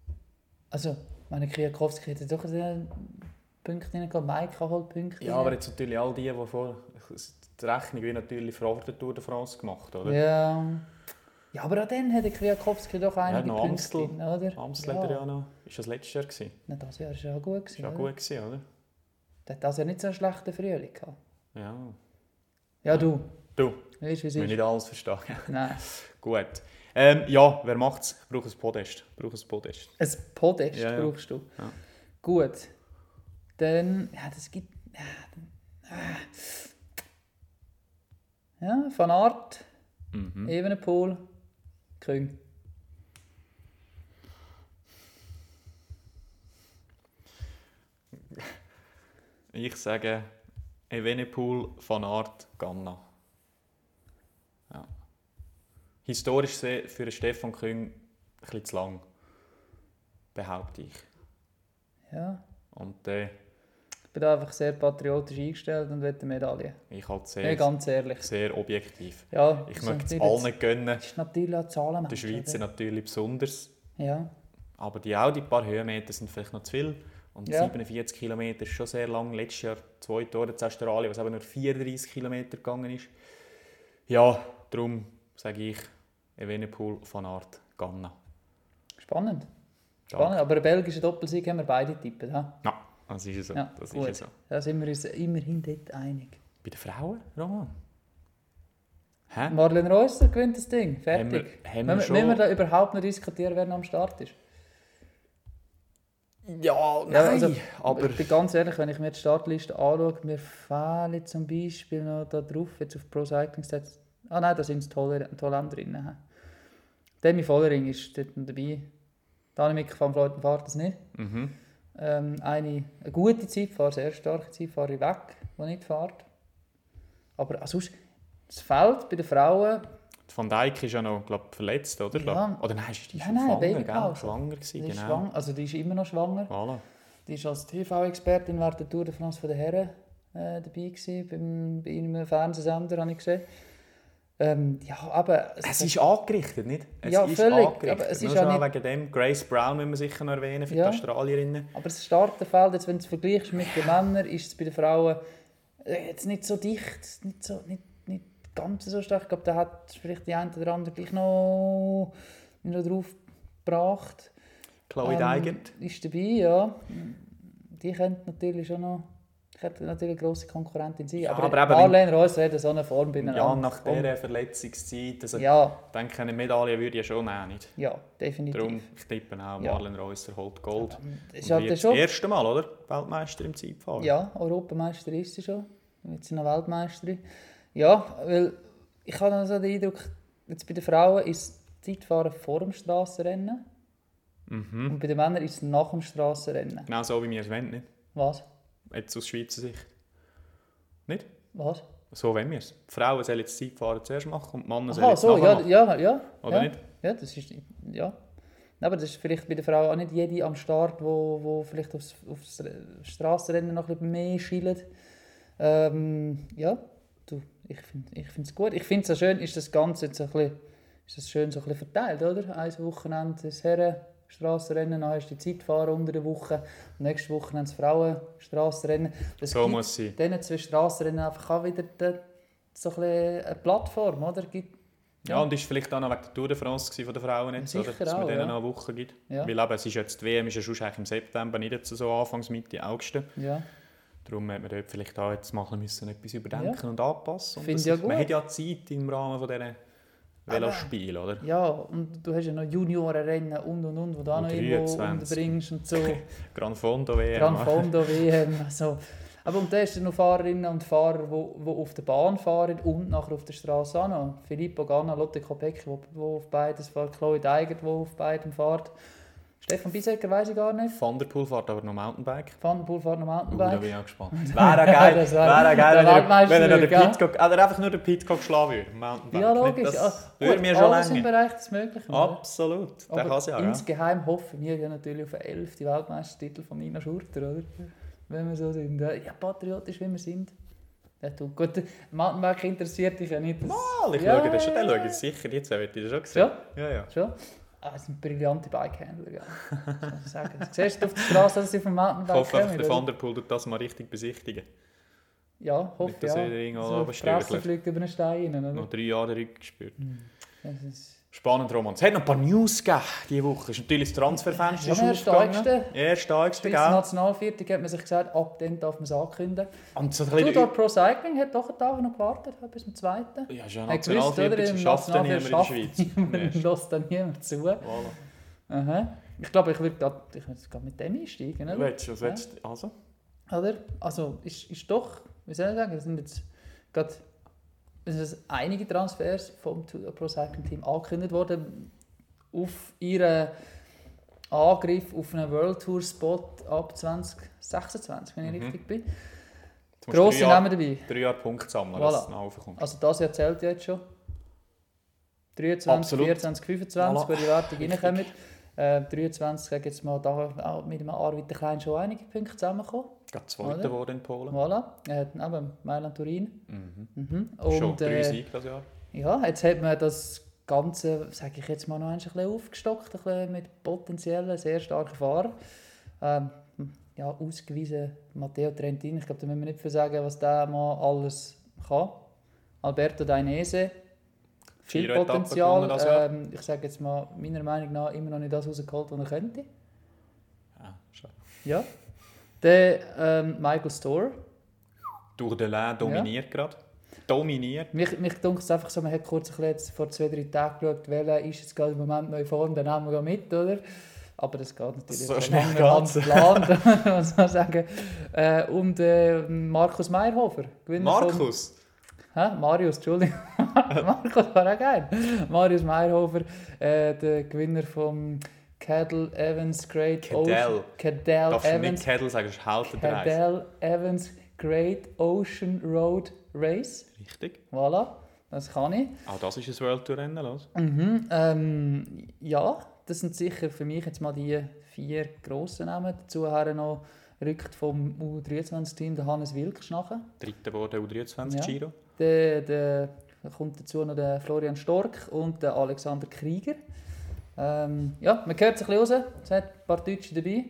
also, meine Kwiatkowski hätte doch einen Punkt reingehabt, Maika holt Punkte Ja, rein. aber jetzt natürlich all die, die vor die Rechnung wie natürlich vor der Tour de France gemacht, oder? Ja. Ja, aber auch dann hat der Kwiatkowski doch einige noch Punkte Amstel. drin, oder? Amstel hat er ja noch. Ist das letztes Jahr gewesen? Na, das Jahr war ja auch gut. Ist Gewesen, ja oder? gut gewesen, oder? Der hat das ja nicht so einen schlechten Frühling gehabt. Ja. Ja, du, Du, weißt du, wie es ich will ist? nicht alles verstehen. Nein. Gut. Ähm, ja, wer macht's? Ich brauche ein Podest. Ich brauche ein Podest. Ein Podest Ja, ja. brauchst du. Ja. Gut. Dann, ja, das gibt... Ja, dann, äh. ja Van Aert, Mhm. Evenepoel, Küng. Ich sage Evenepoel, Van Aert, Ganna. Ja. Historisch gesehen für den Stefan Küng ein bisschen zu lang, behaupte ich. Ja. Und äh, Ich bin da einfach sehr patriotisch eingestellt und will eine Medaille. ich halt Ja, sehr, ganz ehrlich. sehr objektiv. Ja, Ich das möchte es ist allen natürlich- gönnen, Das ist natürlich auch Zahlen. der Schweizer natürlich besonders. Ja. Aber die auch, die paar Höhenmeter sind vielleicht noch zu viel. Und Ja. siebenundvierzig Kilometer ist schon sehr lang. Letztes Jahr zwei Tore in Australien, was eben nur vierunddreißig Kilometer gegangen ist. Ja, darum sage ich Evenepoel, Van Aert, Ganna. Spannend. Spannend. Aber einen belgischen Doppelsieg haben wir beide tippen. Ja, Ja, das ist ja so. ja das gut. ist ja so. Da sind wir uns immerhin dort einig. Bei den Frauen, Roman? Hä? Marlene Reusser gewinnt das Ding. Fertig. Haben wir- haben wenn, wir schon- wenn wir da überhaupt noch diskutieren, wer noch am Start ist. Ja, nein, Ja, also, aber... Ich bin ganz ehrlich, wenn ich mir die Startliste anschaue, mir fehlen zum Beispiel noch da drauf, jetzt auf Pro Cycling Stats. Ah nein, da sind es tolle, tolle drin. he. Demi Vollering ist dort noch dabei. Daniel van Vleuten fährt das nicht. Mhm. Ähm, eine, eine gute Zeitfahrer, sehr starke Zeitfahrer weg, die nicht fährt. Aber also, das Feld bei den Frauen, Van Dijk ist ja noch, glaub, verletzt, oder? Ja. Oder nein, ist die Nein, schon nein, schwanger, Babypause. gell? Schwanger gewesen, die ist, genau. schwanger, also die ist immer noch schwanger. Voilà. Die war als T V-Expertin während der Tour de France von der Herren äh, dabei gewesen, beim, bei einem Fernsehsender, habe ich gesehen. Ähm, ja, aber... Es ist angerichtet, nicht? Es Ja, ist völlig, angerichtet. aber es ist Nur ja schon nicht- wegen dem. Grace Brown müssen wir sicher noch erwähnen für Ja. die Australierinnen. Aber das Starterfeld, jetzt, wenn du es vergleichst mit den Männern, ist es bei den Frauen äh, jetzt nicht so dicht, nicht, so, nicht, nicht ganz so stark. Ich glaube, da hat vielleicht die eine oder andere gleich noch, noch drauf gebracht. Chloe Ähm, Deigert. Ist dabei, ja. Die könnte natürlich schon noch... könnte natürlich eine grosse Konkurrentin sein. Ja, aber aber eben, Marlene Reusser hat so eine Form bei einer Ja, anderen. nach dieser Verletzungszeit. Also, Ja, Ich denke, eine Medaille würde ich ja schon nehmen. Nicht? ja, definitiv. Darum, ich tippe auch, Ja. Marlene Reusser holt Gold. Das ist Und halt wird das schon... erste Mal, oder? Weltmeister im Zeitfahren. Ja, Europameister ist sie schon. Jetzt noch Weltmeisterin. Ja, weil ich habe also den Eindruck, jetzt bei den Frauen ist das Zeitfahren vor dem Strassenrennen. Mhm. Und bei den Männern ist es nach dem Strassenrennen. Genau so, wie wir es wollen, nicht? Was? Jetzt aus Schweizer Sicht. Nicht? Was? So wollen wir es. Die Frauen sollen jetzt Zeitfahren zuerst machen und die Männer sollen Aha, jetzt so, nachher ja, machen. ja, ja. Oder ja. nicht? Ja, das ist, ja. Aber das ist vielleicht bei der Frau auch nicht jede am Start, wo, wo vielleicht aufs, aufs Strassenrennen noch ein bisschen mehr schielt. Ähm, ja, du, ich finde ich es gut. Ich finde es so schön, ist das Ganze jetzt ein bisschen, ist das schön so ein bisschen verteilt, oder? Ein Wochenende das Herren-Strassenrennen, dann hast du die Zeitfahrer unter der Woche, nächste Woche das Frauen-Strassenrennen. Das So gibt muss sein. diesen zwei Strassenrennen einfach auch wieder die, so ein bisschen eine Plattform, oder? Gibt, Ja, und ist vielleicht auch noch wegen der Tour de France gewesen von den Frauen jetzt, Sicher oder? Dass man auch, denen ja. noch eine Woche gibt. Ja. Weil eben, es ist jetzt, die W M ist ja schon eigentlich im September, nicht jetzt so Anfangs, Mitte August. ja. Darum hat man dort vielleicht auch jetzt mal müssen etwas überdenken Ja. und anpassen. Und Finde das ich ja ist- Man gut. hat ja Zeit im Rahmen von diesen Velospielen, oder? Ja, und du hast ja noch Juniorenrennen und und und, wo du auch Und noch irgendwo dreiundzwanzig. unterbringst und so. Gran Fondo W M. Gran Fondo W M. Also, aber und da hast du noch Fahrerinnen und Fahrer, die, die auf der Bahn fahren und nachher auf der Straße auch noch. Filippo Ganna, Lotte Kopecky, die auf beides fährt, Chloe Deiger, die auf beiden fährt. Stefan Bisecker weiss ich gar nicht. Van der Poel fährt aber noch Mountainbike. Van der Poel fährt noch Uh, da Mountainbike. bin ich auch gespannt. Wäre geil, Das wäre wär- geil, der wenn er, Weltmeister wenn er noch den würde, Pitcock, oder einfach nur den Pitcock schlagen würde. Mountainbike. Ja, Nicht, logisch. Das Ah, würde gut, mir schon alles im länger. Bereich des Möglichen. oder? Absolut, der Aber kann es ja. ja. insgeheim hoffen wir ja natürlich auf einen elften Weltmeistertitel von Nina Schurter, oder? Wenn wir so sind. Ja, patriotisch, wie wir sind. Ja, du. Gut, Mountainbike interessiert dich ja nicht. Das, Mal, ich Ja, schaue das schon, ja, den ja. schaue ich sicher. Jetzt habe ich das schon gesehen. Ja? Ja, ja. Schon? Ah, das sind brillante Bikehändler, ja. Das muss ich sagen. Du siehst auf der Straße, dass sie vom Ich Mountainbike hoffe einfach, kommen. der oder? Van der Poel tut das mal richtig besichtigen. Ja, hoffe Nicht, dass ja. er irgendwo So oben die Fresse stürchelt. fliegt über einen Stein rein, oder? Noch drei Jahre Rücken gespürt. Das ist... Spannend, Roman. Es hat noch ein paar News gegeben diese Woche. Es ist natürlich das Transferfenster Ja, schon erst aufgegangen. Augste. Erst Augste, Schweizer gell? Nationalviertel hat man sich gesagt, ab dann darf man es ankündigen. Und so ein bisschen... Tudor Pro Cycling hat doch einen Tag noch gewartet, bis zum zweiten. Ja, ist ja Hat gewusst, oder? Nationalviertel, Im schafft ja niemand in der Nationalviertel Schweiz. schafft niemand, lässt dann niemand zu. Voilà. Aha. Ich glaube, ich würde gerade ich würd grad mit dem einsteigen. Du Oder? willst, was willst du? Also? Oder? Also, ist, ist doch, wie soll ich sagen, es sind jetzt gerade es sind einige Transfers vom Tudor Pro Cycling Team angekündigt worden auf ihren Angriff auf einen World Tour Spot ab zwanzig sechsundzwanzig, wenn ich Mhm. richtig bin. Jetzt musst du Grosse drei Jahre- Namen dabei. Drei Jahre Punkte sammeln, Voilà. dass es noch raufkommt. Also das Jahr zählt ja jetzt schon. dreiundzwanzig, Absolut. vierundzwanzig, fünfundzwanzig, Voilà. wo die Wertung reinkommen. Äh, dreiundzwanzig, sage ich jetzt mal, da auch mit dem Arvid der Klein schon einige Punkte zusammengekommen. Gerade Zweiter Oder? geworden in Polen. Voilà, er hat eben Mailand Turin. Mhm. Mhm. Schon Und drei äh, Siege das Jahr. ja, jetzt hat man das Ganze, sage ich jetzt mal, noch ein bisschen aufgestockt, ein bisschen mit potenziellen, sehr starken Fahrern. Ähm, ja, ausgewiesen Matteo Trentin, ich glaube, da müssen wir nicht viel sagen, was der mal alles kann. Alberto Dainese, viel Giro Etappe Potenzial. gewonnen das Jahr. Ähm, ich sage jetzt mal, meiner Meinung nach immer noch nicht das rausgeholt, was er könnte. Ja, schon. Ja. Der ähm, Michael Storer. Tour de l'Ain dominiert gerade. Dominiert. Mich, mich dunkt es einfach so, man hat kurz ein bisschen jetzt vor zwei, drei Tagen geschaut, welcher ist jetzt gerade im Moment noch in Form, dann nehmen wir mit, oder? Aber das geht natürlich So von schnell langer Hand geht's. geplant, muss man sagen. Äh, und äh, Markus Meyerhofer. Gewinner Markus? Vom, hä? Marius, Entschuldigung. Markus war auch geil. Marius Meyerhofer, äh, der Gewinner vom Cadel Evans Great Cadel. Ocean. Cadel Darfst du Evans. nicht Kettle sagen, das ist Halter der Eis. Cadel Evans Great Ocean Road Race. Richtig. Voilà, das kann ich. Auch das ist ein World Tour Rennen, los. Mhm, ähm, ja, das sind sicher für mich jetzt mal die vier grossen Namen. Dazu noch rückt vom U dreiundzwanzig-Team der Hannes Wilksch nachher. Dritter wurde U dreiundzwanzig Ja. Giro. Der, der, da kommt dazu noch der Florian Stork und der Alexander Krieger. Ähm, ja, man hört es ein bisschen raus. Es hat ein paar Deutsche dabei.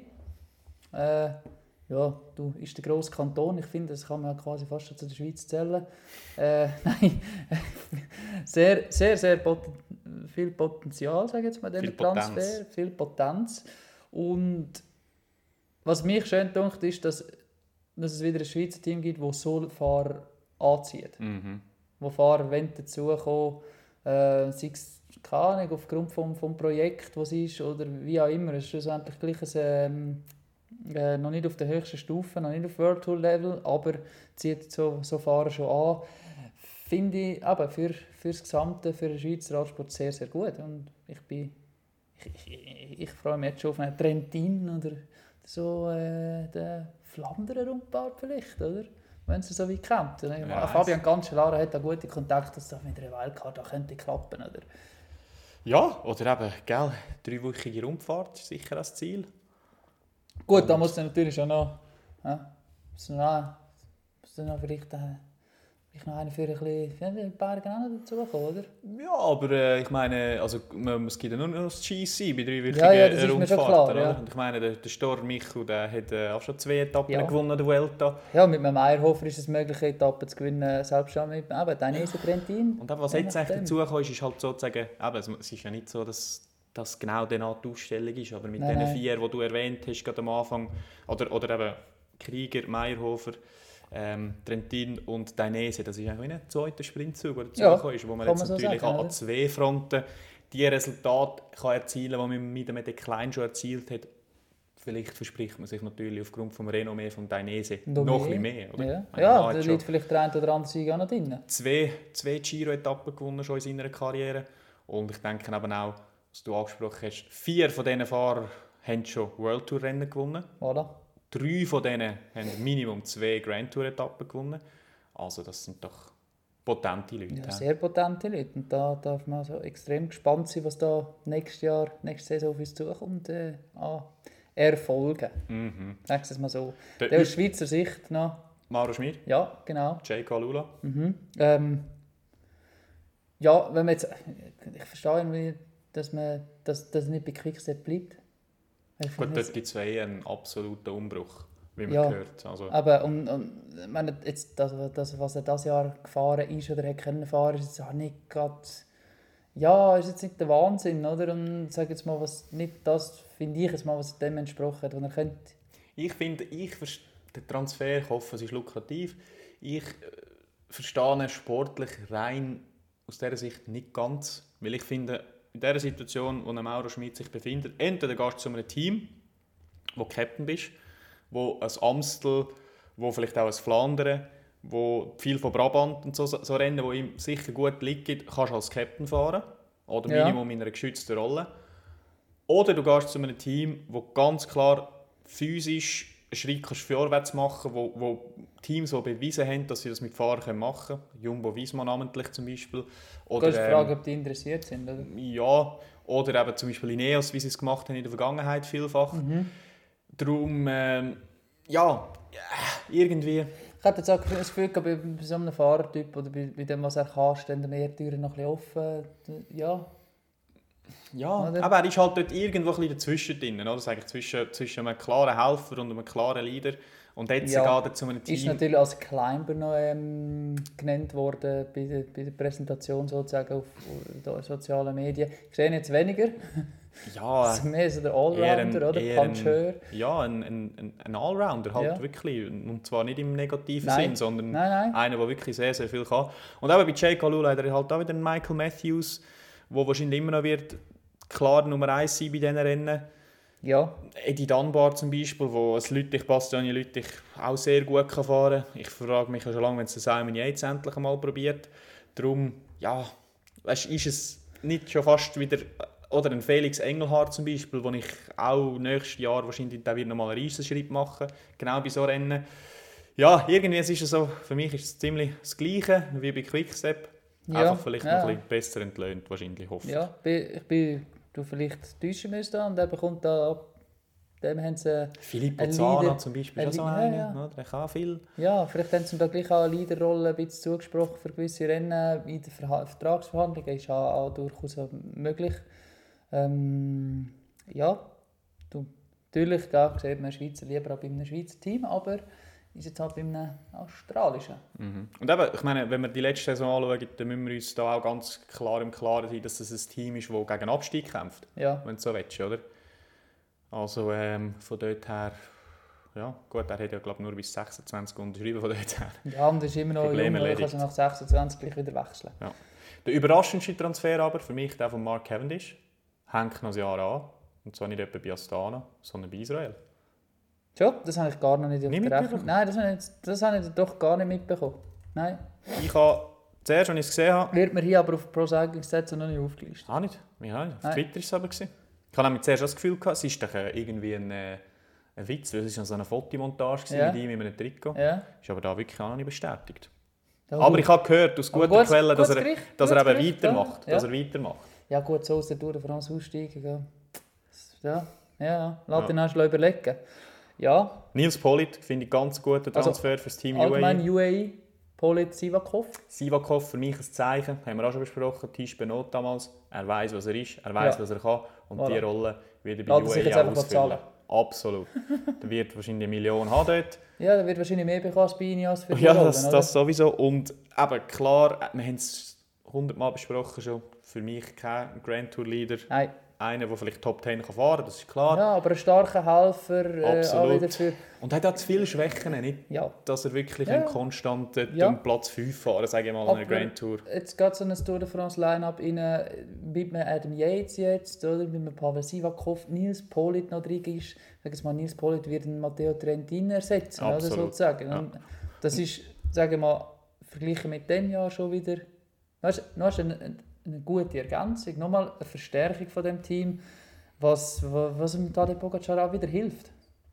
Äh, ja, du ist der grosse Kanton. Ich finde, das kann man ja quasi fast schon zu der Schweiz zählen. Äh, nein, sehr, sehr, sehr poten viel Potenzial, sage ich jetzt mal, in Viel diesem Transfer. Potenz. Viel Potenz. Und was mich schön denkt, ist, dass, dass es wieder ein Schweizer Team gibt, das so Fahrer anzieht. Mhm. Wo Fahrer wollen dazukommen, äh, sei es keine Ahnung, aufgrund vom, vom Projekt, das es ist, oder wie auch immer. Es ist schlussendlich gleich ein, ähm, äh, noch nicht auf der höchsten Stufe, noch nicht auf World Tour Level, aber zieht so, so Fahrer schon an. Finde ich aber für, für das Gesamte, für den Schweizer Radsport sehr, sehr gut. Und ich bin ich, ich, ich freue mich jetzt schon auf einen Trentin oder so äh, den Flandern-Rundfahrt vielleicht, oder? Wenn es so weit kommt. Ja, Fabian Cancellara hat da gute Kontakte, dass das mit einer Wildcard auch könnte klappen, oder? Ja, oder eben, gell, dreiwöchige Rundfahrt ist sicher das Ziel. Gut, Und da muss dann natürlich auch noch, ja, muss noch, muss dann noch vielleicht, äh, vielleicht noch einer für ein bisschen ein paar Berge dazukommen, oder? Ja, aber äh, ich meine, also, man, es gibt ja nur noch das G C bei dreiwöchigen Ja, ja, das ist mir schon Rundfahrten. klar, ja. Oder? Und ich meine, der, der Storm Michel, der hat äh, auch schon zwei Etappen Ja. gewonnen, der Vuelta. Ja, mit einem Meyerhofer ist es möglich, Etappen zu gewinnen, selbst schon mit eben Dainese Trentin. Und eben, was Je jetzt echt nachdem. dazu kommt, ist, ist halt sozusagen, eben, es es ist ja nicht so, dass das genau die Art Ausstellung ist, aber mit Nein, den nein. vier, die du erwähnt hast, gerade am Anfang, oder, oder eben Krieger, Meyerhofer, ähm, Trentin und Dainese, das ist eigentlich wie ein zweiter Sprintzug, der dazugekommen ist, wo man kann jetzt man so natürlich sagen, an, oder? an zwei Fronten die Resultate kann erzielen kann, die man mit dem mit Klein schon erzielt hat. Vielleicht verspricht man sich natürlich aufgrund des Renommees von Dainese noch, noch ein bisschen mehr. Oder? Ja, Ich meine, ja er hat da schon liegt vielleicht der eine oder andere Sieg auch noch drin. zwei, zwei Giro-Etappen gewonnen schon in seiner Karriere. Und ich denke eben auch, was du angesprochen hast, vier von diesen Fahrern haben schon World Tour Rennen gewonnen. Voilà. Drei von denen haben Minimum zwei Grand Tour Etappen gewonnen. Also das sind doch potente Leute. Ja, hä? sehr potente Leute. Und da darf man so extrem gespannt sein, was da nächstes Jahr, nächste Saison auf uns zukommt. Äh, an Erfolgen. Mhm. Sag es mal so. Der Der Ü- aus Schweizer Sicht noch. Maro Schmid, Ja, genau. Jay Kalula. Mhm. Ähm, ja, wenn man jetzt, ich verstehe irgendwie, dass man dass, dass nicht bei Quickstep bleibt. Ich Gut, finde dort jetzt- gibt es einen absoluten Umbruch, wie man Ja. hört. Also, Aber und, und, ich meine, jetzt, das, das, was er dieses Jahr gefahren ist oder hat können fahren, ist jetzt auch nicht gerade, ja, ist jetzt nicht der Wahnsinn, oder? Und sag jetzt mal, was nicht das, finde ich jetzt mal, was dem entsprochen hat, was er könnte. ich finde, ich verste- den Transfer, ich hoffe, es ist lukrativ, ich äh, verstehe ihn sportlich rein aus dieser Sicht nicht ganz, weil ich finde, in dieser Situation, wo ein Mauro Schmid sich befindet, entweder gehst du zu einem Team, wo Captain bist, wo ein Amstel, wo vielleicht auch ein Flandern, wo viel von Brabant und so, so Rennen, wo ihm sicher gut liegt, kannst du als Captain fahren oder Ja. Minimum in einer geschützten Rolle. Oder du gehst zu einem Team, wo ganz klar physisch einen Schritt kannst vorwärts machen, wo, wo Teams, die bewiesen haben, dass sie das mit Fahrern machen können. Jumbo-Visma namentlich zum Beispiel. Du Oder, kannst ähm, fragen, ob die interessiert sind, oder? ja, oder eben zum Beispiel Ineos, wie sie es gemacht haben in der Vergangenheit vielfach. Mhm. Darum, ähm, ja, irgendwie... Ich hätte jetzt auch das Gefühl, gehabt, bei, bei so einem Fahrertyp oder bei, bei dem, was er kann, stehen dann eher die Türen noch ein bisschen offen. Ja, Ja, Oder? aber er ist halt dort irgendwo ein bisschen dazwischen drin, oder? Sag ich, zwischen, zwischen einem klaren Helfer und einem klaren Leader. Und jetzt Ja, geht er zu einem ist Team... natürlich als Climber noch ähm, genannt worden bei der, bei der Präsentation sozusagen auf, auf sozialen Medien. Ich sehe ihn jetzt weniger. Ja, Das ist mehr so der eher ein, Allrounder, oder? eher ein, Puncheur. ja, ein, ein, ein- ein Allrounder halt Ja. wirklich. Und zwar nicht im negativen Nein. Sinn, sondern Nein, nein. einer, der wirklich sehr, sehr viel kann. Und eben bei Jay Kalula hat er halt auch wieder einen Michael Matthews, der wahrscheinlich immer noch wird klar Nummer eins sein bei diesen Rennen. Ja, Eddie Dunbar zum Beispiel, wo ein Lüttich, Bastian Lüttich auch sehr gut kann fahren kann. Ich frage mich ja schon lange, wenn es Simon Yates endlich einmal probiert. Darum, ja, weißt, ist es nicht schon fast wieder... Oder ein Felix Engelhardt zum Beispiel, wo ich auch nächstes Jahr wahrscheinlich da wieder nochmal einen Riesenschritt machen, genau bei so Rennen. Ja, irgendwie ist es so, für mich ist es ziemlich das Gleiche wie bei Quickstep. Ja, Einfach vielleicht ja. noch ein bisschen besser entlöhnt, wahrscheinlich, hoffe ich. ja bin- ich bin du vielleicht täuschen müssen und er bekommt da ab dem haben sie, Filippo Ein Zana Leader- zum Beispiel ein ist auch so Leader- einer, ja, ja. oder? Der kann auch viel. ja, vielleicht haben sie ihm da gleich auch eine Leaderrolle ein bisschen zugesprochen für gewisse Rennen. In den Verha- Vertragsverhandlungen ist auch, auch durchaus möglich. Ähm, ja, du, natürlich da sieht man Schweizer lieber auch bei einem Schweizer Team, aber ist jetzt halt bei einem australischen. Mhm. Und eben, ich meine, wenn wir die letzte Saison anschauen, dann müssen wir uns da auch ganz klar im Klaren sein, dass es ein Team ist, das gegen Abstieg kämpft, Ja, wenn du so willst, oder? Also ähm, von dort her, ja gut, er hat ja glaube ich nur bis sechsundzwanzig unterschrieben von dort her. ja, und ist immer noch Problem jung, er kann erledigt. sie nach sechsundzwanzig gleich wieder wechseln. Der überraschendste Transfer aber für mich der von Mark Cavendish, hängt noch ein Jahr an, und zwar nicht etwa bei Astana, sondern bei Israel. Ja, das habe ich gar noch nicht auf Nicht der Rechnung. mitbekommen? Nein, das habe, ich, das habe ich doch gar nicht mitbekommen. Nein. Ich habe zuerst, als ich es gesehen habe, Wird mir hier aber auf Pro Cycling Stats noch nicht aufgelistet. ah nicht, ja, auf Nein. Twitter war es aber. gewesen. Ich habe nämlich zuerst das Gefühl gehabt, es ist doch äh, irgendwie ein, äh, ein Witz, weil es war so eine Fotomontage Ja. mit ihm in einem Trikot. Ja. Ist aber da wirklich auch noch nicht bestätigt. Ja, Aber gut. ich habe gehört aus Aber guter gutes- Quelle, dass gutes er, Gericht, dass er gutes eben Gericht, weitermacht. ja. Dass er weitermacht. Ja gut, so aus der Tour de France aussteigen. Ja, ja, ja. Lass den erst überlegen. Ja, Nils Politt finde ich ganz guter Also, Transfer für das Team U A allgemein E. U A E, Polit Sivakov. Sivakov für mich ein Zeichen, haben wir auch schon besprochen. Tisch Benot damals. Er weiß, was er ist, er weiß, Ja. was er kann. Und Voilà. diese Rolle wird er bei Lässt er U A sich E jetzt auch einfach ausfüllen. zahlen. Absolut. Er wird wahrscheinlich eine Million haben dort. Ja, der wird wahrscheinlich mehr bekommen als bei Ineos für die Ja, Rollen, das, oder? das sowieso. Und eben klar, wir haben es hundertmal besprochen schon. Für mich kein Grand Tour Leader. Nein. Einer, der vielleicht Top zehn fahren kann, das ist klar. Ja, aber ein starker Helfer. Äh, auch Absolut. wieder für, Und er hat auch zu viele Schwächen, nicht? ja. Dass er wirklich Ja. einen konstanten Ja. ja. Platz fünf fahren, sage ich mal, Aber an einer Grand Tour. Jetzt geht so ein Tour de France Line-Up rein, mit einem Adam Yates jetzt, oder? Mit einem Pavel Sivakov, Nils Politt noch drin ist. Sag jetzt mal, Nils Politt wird einen Matteo Trentin ersetzen, oder, Absolut. sozusagen. Ja. Und das ist, sagen wir mal, verglichen mit dem Jahr schon wieder, das ist, das ist eine, eine gute Ergänzung, nochmal eine Verstärkung von dem Team, was, was dem Tadej Pogacar auch wieder hilft.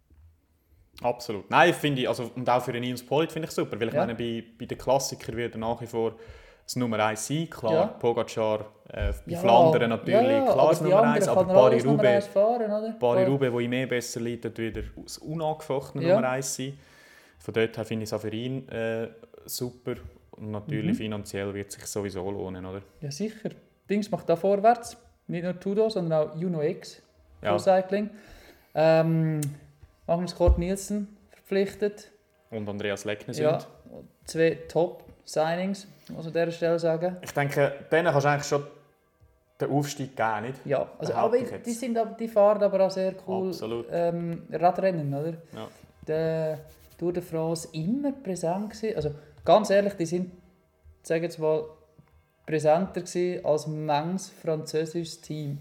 Absolut. Nein, finde ich, also, und auch für den Nils Politt finde ich super, weil ich Ja. meine, bei, bei den Klassikern wird er nach wie vor das Nummer eins sein. Klar, Ja. Pogacar, äh, bei Ja, Flandern natürlich ja, ja, klar aber das die Nummer anderen eins, kann aber er alles Nummer Paris-Roubaix, eins fahren, oder? Paris-Roubaix, wo ihm mehr besser liegt, wird wieder das unangefochtene Ja. Nummer eins sein. Von dort her finde ich es auch für ihn äh, super. Und natürlich Mhm. finanziell wird es sich sowieso lohnen, oder? Ja, sicher. Dings macht da vorwärts. Nicht nur Tudor, sondern auch Juno X Ja. für Cycling. Ähm, Magnus Kort Nielsen verpflichtet. Und Andreas Leckner sind. Ja, zwei Top-Signings, muss man an dieser Stelle sagen. Ich denke, denen kannst du eigentlich schon den Aufstieg geben, nicht? Ja, also, Behaupte aber ich jetzt. die, sind, aber- die fahren aber auch sehr cool Absolut. ähm, Radrennen, oder? Ja. Der Tour de France immer präsent gewesen. Also ganz ehrlich, die sind, sage jetzt mal, präsenter gewesen als manches französisches Team.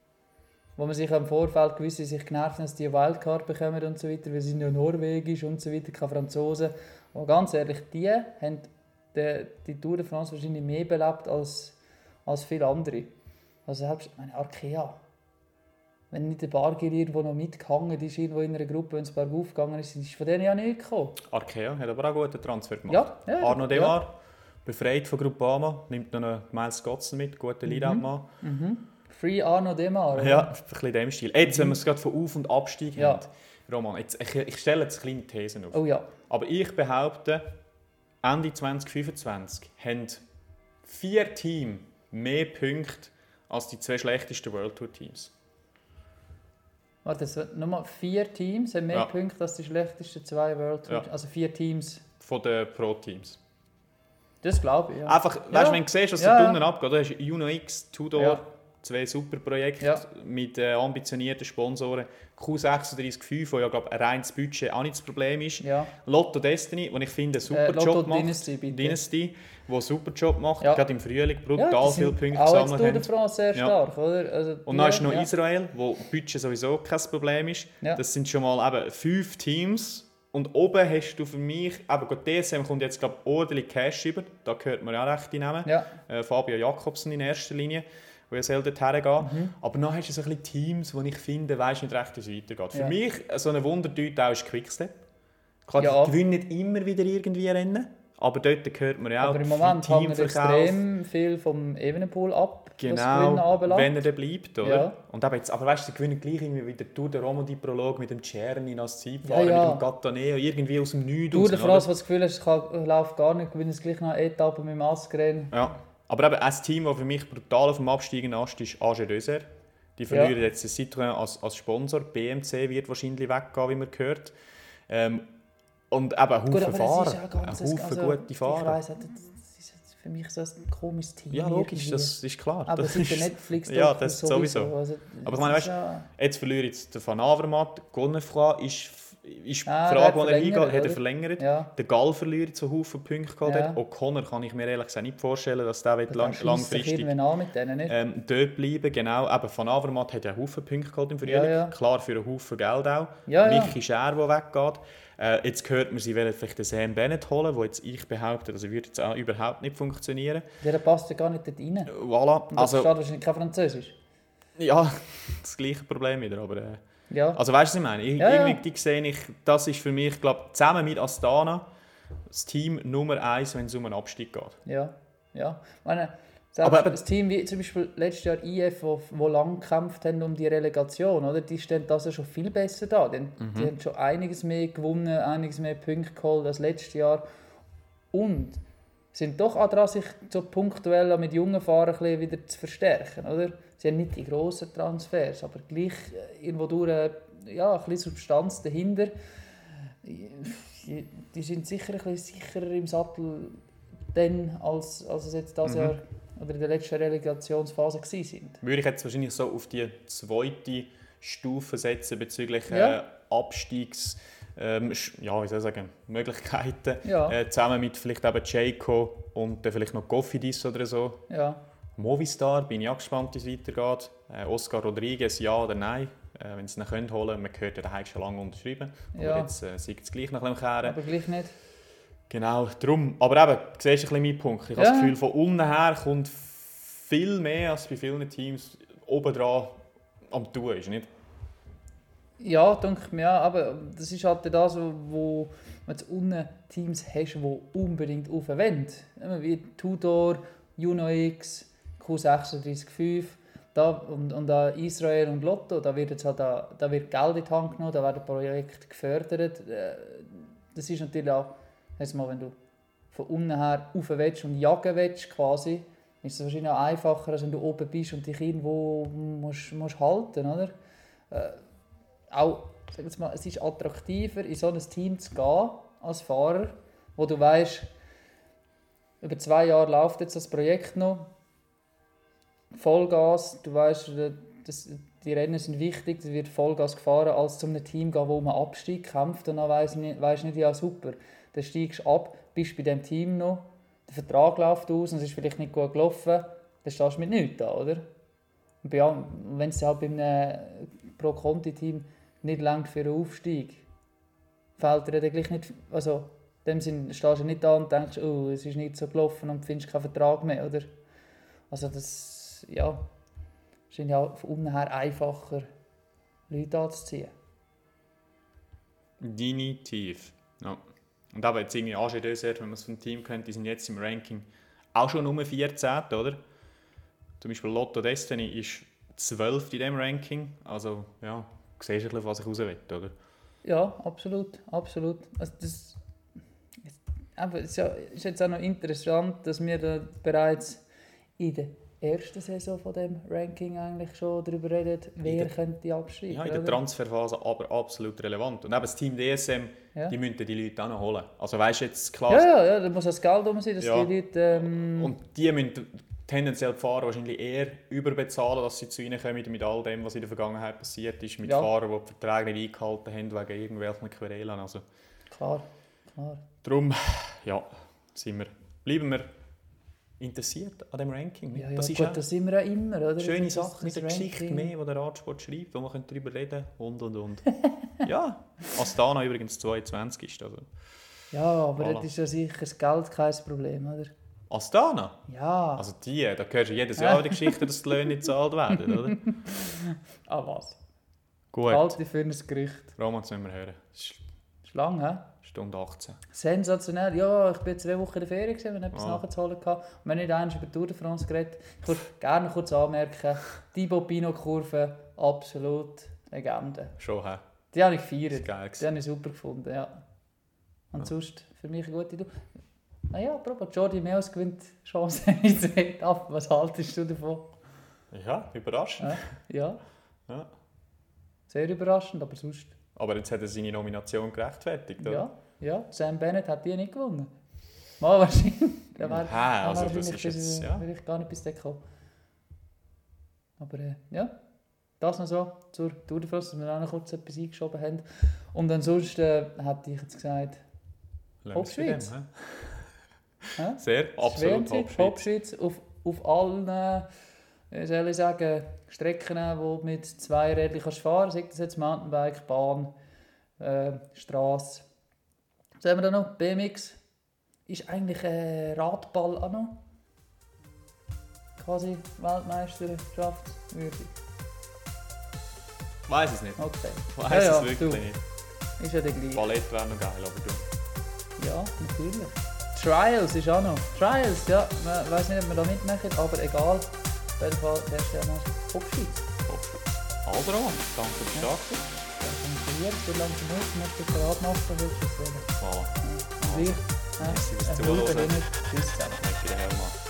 Wo man sich im Vorfeld gewisse sich genervt haben, dass die eine Wildcard bekommen und so weiter, weil sie sind ja norwegisch und so weiter, keine Franzosen. Und ganz ehrlich, die haben die, die Tour de France wahrscheinlich mehr belebt als, als viele andere. Also selbst, ich meine, Arkea. Wenn nicht der Bargier irgendwo noch mitgehangen ist, irgendwo in einer Gruppe, wenn es bergauf gegangen ist, ist von denen ja nicht gekommen. Arkea hat aber auch einen guten Transfer gemacht. Ja, ja, Arno ja. Demar, befreit von Groupama, nimmt noch einen Miles Scottson mit, guter Leadout-Mann. Free Arno Demar. oder? Ja, ein bisschen in dem Stil. Jetzt, wenn wir es gerade von Auf- und Abstieg Ja. haben, Roman, jetzt, ich, ich stelle jetzt kleine Thesen auf. Oh ja. Aber ich behaupte, Ende zwanzig fünfundzwanzig haben vier Teams mehr Punkte als die zwei schlechtesten World Tour Teams. Warte, es sind nochmal vier Teams haben mehr Ja. Punkte als die schlechtesten zwei World Tour. Ja. Also vier Teams. Von den Pro-Teams. Das glaube ich, ja. Einfach, weißt du, Ja. wenn du siehst, was Ja, da ja. unten abgeht, da hast du Juno X, Tudor, Ja. zwei super Projekte Ja. mit äh, ambitionierten Sponsoren. Q sechsunddreißig fünf, wo ja glaub, ein reines Budget auch nicht das Problem ist. Ja. Lotto Destiny, wo ich finde, einen super Äh, Lotto Job macht. Dynasty, bitte. Dynasty, wo einen super Job macht, Ja. gerade im Frühling Ja, brutal die viele sind Punkte auch jetzt gesammelt Tour de haben. France sehr Ja. stark, oder? Also, Und dann ist noch ja. Israel, wo Budget sowieso kein Problem ist. Ja. Das sind schon mal eben fünf Teams. Und oben hast du für mich, eben gut, D S M kommt jetzt glaube ich ordentlich Cash über. Da gehört man ja auch recht Namen. Ja. Äh, Fabio Jakobsen in erster Linie, wo ja selten hergeht. Mhm. Aber dann hast du so ein bisschen Teams, wo ich finde, weisst nicht recht, wie es weitergeht. Für Ja. mich so eine Wundertüte auch ist Quickstep. Klar, Ja. die gewinnen nicht immer wieder irgendwie Rennen. Aber dort hört man ja auch Aber im Moment viel hängt extrem viel vom Evenepoel ab, was Gewinnen Genau, anbelangt. wenn er dann bleibt, oder? Ja. Und eben jetzt, aber weißt du, sie gewinnen gleich irgendwie wieder Tour de Romandie-Prolog mit dem Czerny als Zeitfahrer, Ja, ja. mit dem Cataneo, irgendwie aus dem Nichts Tour raus, de oder? France, was das Gefühl hast, ich kann- läuft gar nicht, gewinnen es gleich noch eine Etappe mit dem Asgren. Ja. Aber eben ein Team, das für mich brutal auf dem Absteigen ist, ist A G deux R. Die verlieren Ja. jetzt den Citroën als, als Sponsor. B M C wird wahrscheinlich weggehen, wie man hört. Ähm, und eben ein Haufen Gut, aber Fahrer. es ist ja ganz, ein Haufen also, gute Ich Fahrer. weiss, das ist für mich so ein komisches Team. Ja, logisch, irgendwie. das ist klar. Aber das es ist der ist- Netflix Ja, das sowieso. Also, Aber ich meine, das weißt, ist ja- jetzt verliere ich der Van Avermaet, Gonnerfroy ist, ist Ah, die der Frage, hat wo er verlängert, hingeht, hat er oder? verlängert. Ja. Der Gall verliert so Haufen Punkte gehabt. Ja. dort. O'Connor kann ich mir ehrlich gesagt nicht vorstellen, dass der Der lang, schiesst sich langfristig irgendwann an mit denen, nicht? ähm, dort bleiben. Genau, eben Van Avermaet hat ja einen Haufen Punkte gehabt im Frühling. Ja, ja. Klar, für einen Haufen Geld auch. Ja, ja. Michi Schär, der weggeht. Äh, jetzt hört man, sie wollen vielleicht den Sam Bennett holen, wo jetzt ich behaupte, das würde jetzt auch überhaupt nicht funktionieren. Der passt ja gar nicht dort rein. Voilà. Und das Also, versteht wahrscheinlich kein Französisch. Ja, das gleiche Problem wieder, aber... Äh, Ja. Also weißt du, was ich meine? Ich, Ja, ja. irgendwie sehe ich, das ist für mich, glaube zusammen mit Astana das Team Nummer eins, wenn es um einen Abstieg geht. Ja, ja. Ich meine, selbst Aber- das Team wie zum Beispiel letztes Jahr I F, wo, wo lang gekämpft haben um die Relegation, oder? Die stehen das ja schon viel besser da. Die, Mhm. die haben schon einiges mehr gewonnen, einiges mehr Punkte geholt als letztes Jahr. Und sind doch auch dran, sich so punktuell mit jungen Fahrern ein bisschen wieder zu verstärken, oder? Sie haben nicht die grossen Transfers, aber gleich äh, irgendwo durch äh, ja, ein bisschen Substanz dahinter. Die sind sicher ein bisschen sicherer im Sattel dann, als, als es jetzt dieses Mhm. Jahr oder in der letzten Relegationsphase gewesen sind. Würde ich jetzt wahrscheinlich so auf die zweite Stufe setzen bezüglich äh, Ja. Abstiegs... Ähm, sch- ja, wie soll ich sagen, Möglichkeiten. Ja. Äh, zusammen mit vielleicht eben Jayco und dann vielleicht noch Cofidis oder so. Ja, Movistar, bin ich auch gespannt, wie es weitergeht. Äh, Oscar Rodriguez, ja oder nein. Äh, wenn sie ihn können holen können. Man hört ja, der hat schon lange unterschrieben. Aber Ja. jetzt äh, sieht es gleich noch ein bisschen am Kehren. aber gleich nicht. Genau, darum. Aber eben, du siehst ein bisschen meinen Punkt. Ich habe Ja. das Gefühl, von unten her kommt viel mehr als bei vielen Teams obendran am Tun ist, nicht? Ja, denke ich mir, ja, aber das ist halt das, wo man zu unten Teams hast, die unbedingt aufwenden. Wie Tudor, Juno X, Q sechs drei fünf da, und, und da Israel und Lotto, da wird, jetzt halt da, da wird Geld in die Hand genommen, da werden Projekte gefördert. Äh, Das ist natürlich auch, jetzt mal, wenn du von unten her rauf willst und jagen willst, quasi, ist es wahrscheinlich auch einfacher, als wenn du oben bist und dich irgendwo musst, musst halten, oder? Äh, auch, sag jetzt mal, es ist attraktiver, in so ein Team zu gehen als Fahrer, wo du weißt, über zwei Jahre läuft jetzt das Projekt noch, Vollgas, du weißt, das, die Rennen sind wichtig, es wird Vollgas gefahren, als zu einem Team gehen, wo man Abstieg kämpft und dann weisst du nicht, weisst nicht, ja super, dann steigst du ab, bist bei dem Team noch, der Vertrag läuft aus und es ist vielleicht nicht gut gelaufen, dann stehst du mit nichts da, oder? Und wenn es halt bei einem Pro-Conti-Team nicht langt für einen Aufstieg, fällt dir dann gleich nicht, also in dem Sinne stehst du nicht da und denkst, oh, es ist nicht so gelaufen und findest keinen Vertrag mehr, oder? Also das, ja, ist ja auch von unten her einfacher, Leute anzuziehen. Definitiv. Ja. Und aber jetzt irgendwie Angers Dessert, wenn man es vom Team kennt, die sind jetzt im Ranking auch schon Nummer vierzehn, oder? Zum Beispiel Lotto Destiny ist zwölf in diesem Ranking. Also ja, du siehst ein bisschen, was ich raus will, oder? Ja, absolut, absolut. Also das, aber es ist, ja, ist jetzt auch noch interessant, dass wir da bereits in der ersten Saison von dem Ranking eigentlich schon darüber reden, wer der- könnte absteigen. Ja, in der oder? Transferphase aber absolut relevant. Und eben das Team D S M, Ja. die müssen die Leute auch noch holen. Also weißt du jetzt klar, Ja, ja, ja, da muss das Geld rum sein, dass Ja. die Leute... Ähm, und die müssen tendenziell die Fahrer wahrscheinlich eher überbezahlen, dass sie zu ihnen kommen mit all dem, was in der Vergangenheit passiert ist, mit Ja. Fahrern, die die Verträge nicht eingehalten haben wegen irgendwelchen Querelen. Also klar, klar. darum, ja, sind wir, bleiben wir interessiert an dem Ranking. Ja, ja, das ist gut, auch das sind wir auch immer, oder? eine schöne Das- das Sache mit der Ranking. Geschichte mehr, die der Radsport schreibt, wo man darüber reden können und und und. Ja, Astana übrigens zweiundzwanzig ist. Also. Ja, aber Voilà. das ist ja sicher das Geld kein Problem, oder? Astana? Ja. Also die, da hörst du jedes Jahr die Geschichte, dass die Löhne nicht gezahlt werden, oder? Ah, was? Gut, Halte für ein Gerücht. Roman, das müssen wir hören. Es ist Ist lang, hä? Stunde achtzehn. Sensationell. Ja, ich bin zwei Wochen in der Ferien, gewesen, wenn ich etwas Ah. nachzuholen hatte. Und wir haben nicht einmal über die Tour de France geredet. Ich würde gerne kurz anmerken, die Bobino-Kurve, absolut Legende. Schon, hä? Die habe ich Das gefeiert. ist geil Die gewesen. habe ich super gefunden, ja. Und Ja. sonst für mich eine gute Tour. Naja, apropos, Jordi Meus gewinnt Chance in der Etappe. Was haltest du davon? Ja, überraschend. Ja, ja, Ja. sehr überraschend, aber sonst... Aber jetzt hat er seine Nomination gerechtfertigt, oder? Ja, ja, Sam Bennett hat die nicht gewonnen. Mal wahrscheinlich. Der wär, Aha, also der wär das wahrscheinlich ist jetzt, bis- ja. vielleicht gar nicht bis dahin gekommen. Aber äh, ja, das noch so zur Tour de France, dass wir auch noch kurz etwas eingeschoben haben. Und ansonsten äh, hätte ich jetzt gesagt, Lassen wir es bei Hauptschweiz. dem, hä? hä? Sehr, absolut Hauptschweiz, Hauptschweiz. Hauptschweiz auf, auf allen, äh, wie soll ich sagen, Strecken, wo du mit zwei Rädchen kannst fahren kannst. Sei das jetzt Mountainbike, Bahn, äh, Straße. Was haben wir da noch? B M X ist eigentlich ein Radball auch noch. Quasi Weltmeisterschaft würdig. Weiß es nicht. Okay. Weiß Ja, ja, es wirklich du. nicht. Ist ja der gleiche. Ballett wäre noch geil, aber du. Ja, natürlich. Trials ist auch noch. Trials, ja. Ich weiß nicht, ob wir da mitmachen, aber egal. Auf jeden Fall, der ist ja noch Abschied. Also, danke fürs Starten. Ja, funktioniert. So langsam aus. Du musst dich gerade machen, willst du es wollen. Voilà. Gleich. Merci fürs Ein Zuhören. Zuhören. Tschüss zusammen. Schmeckt der Helm an.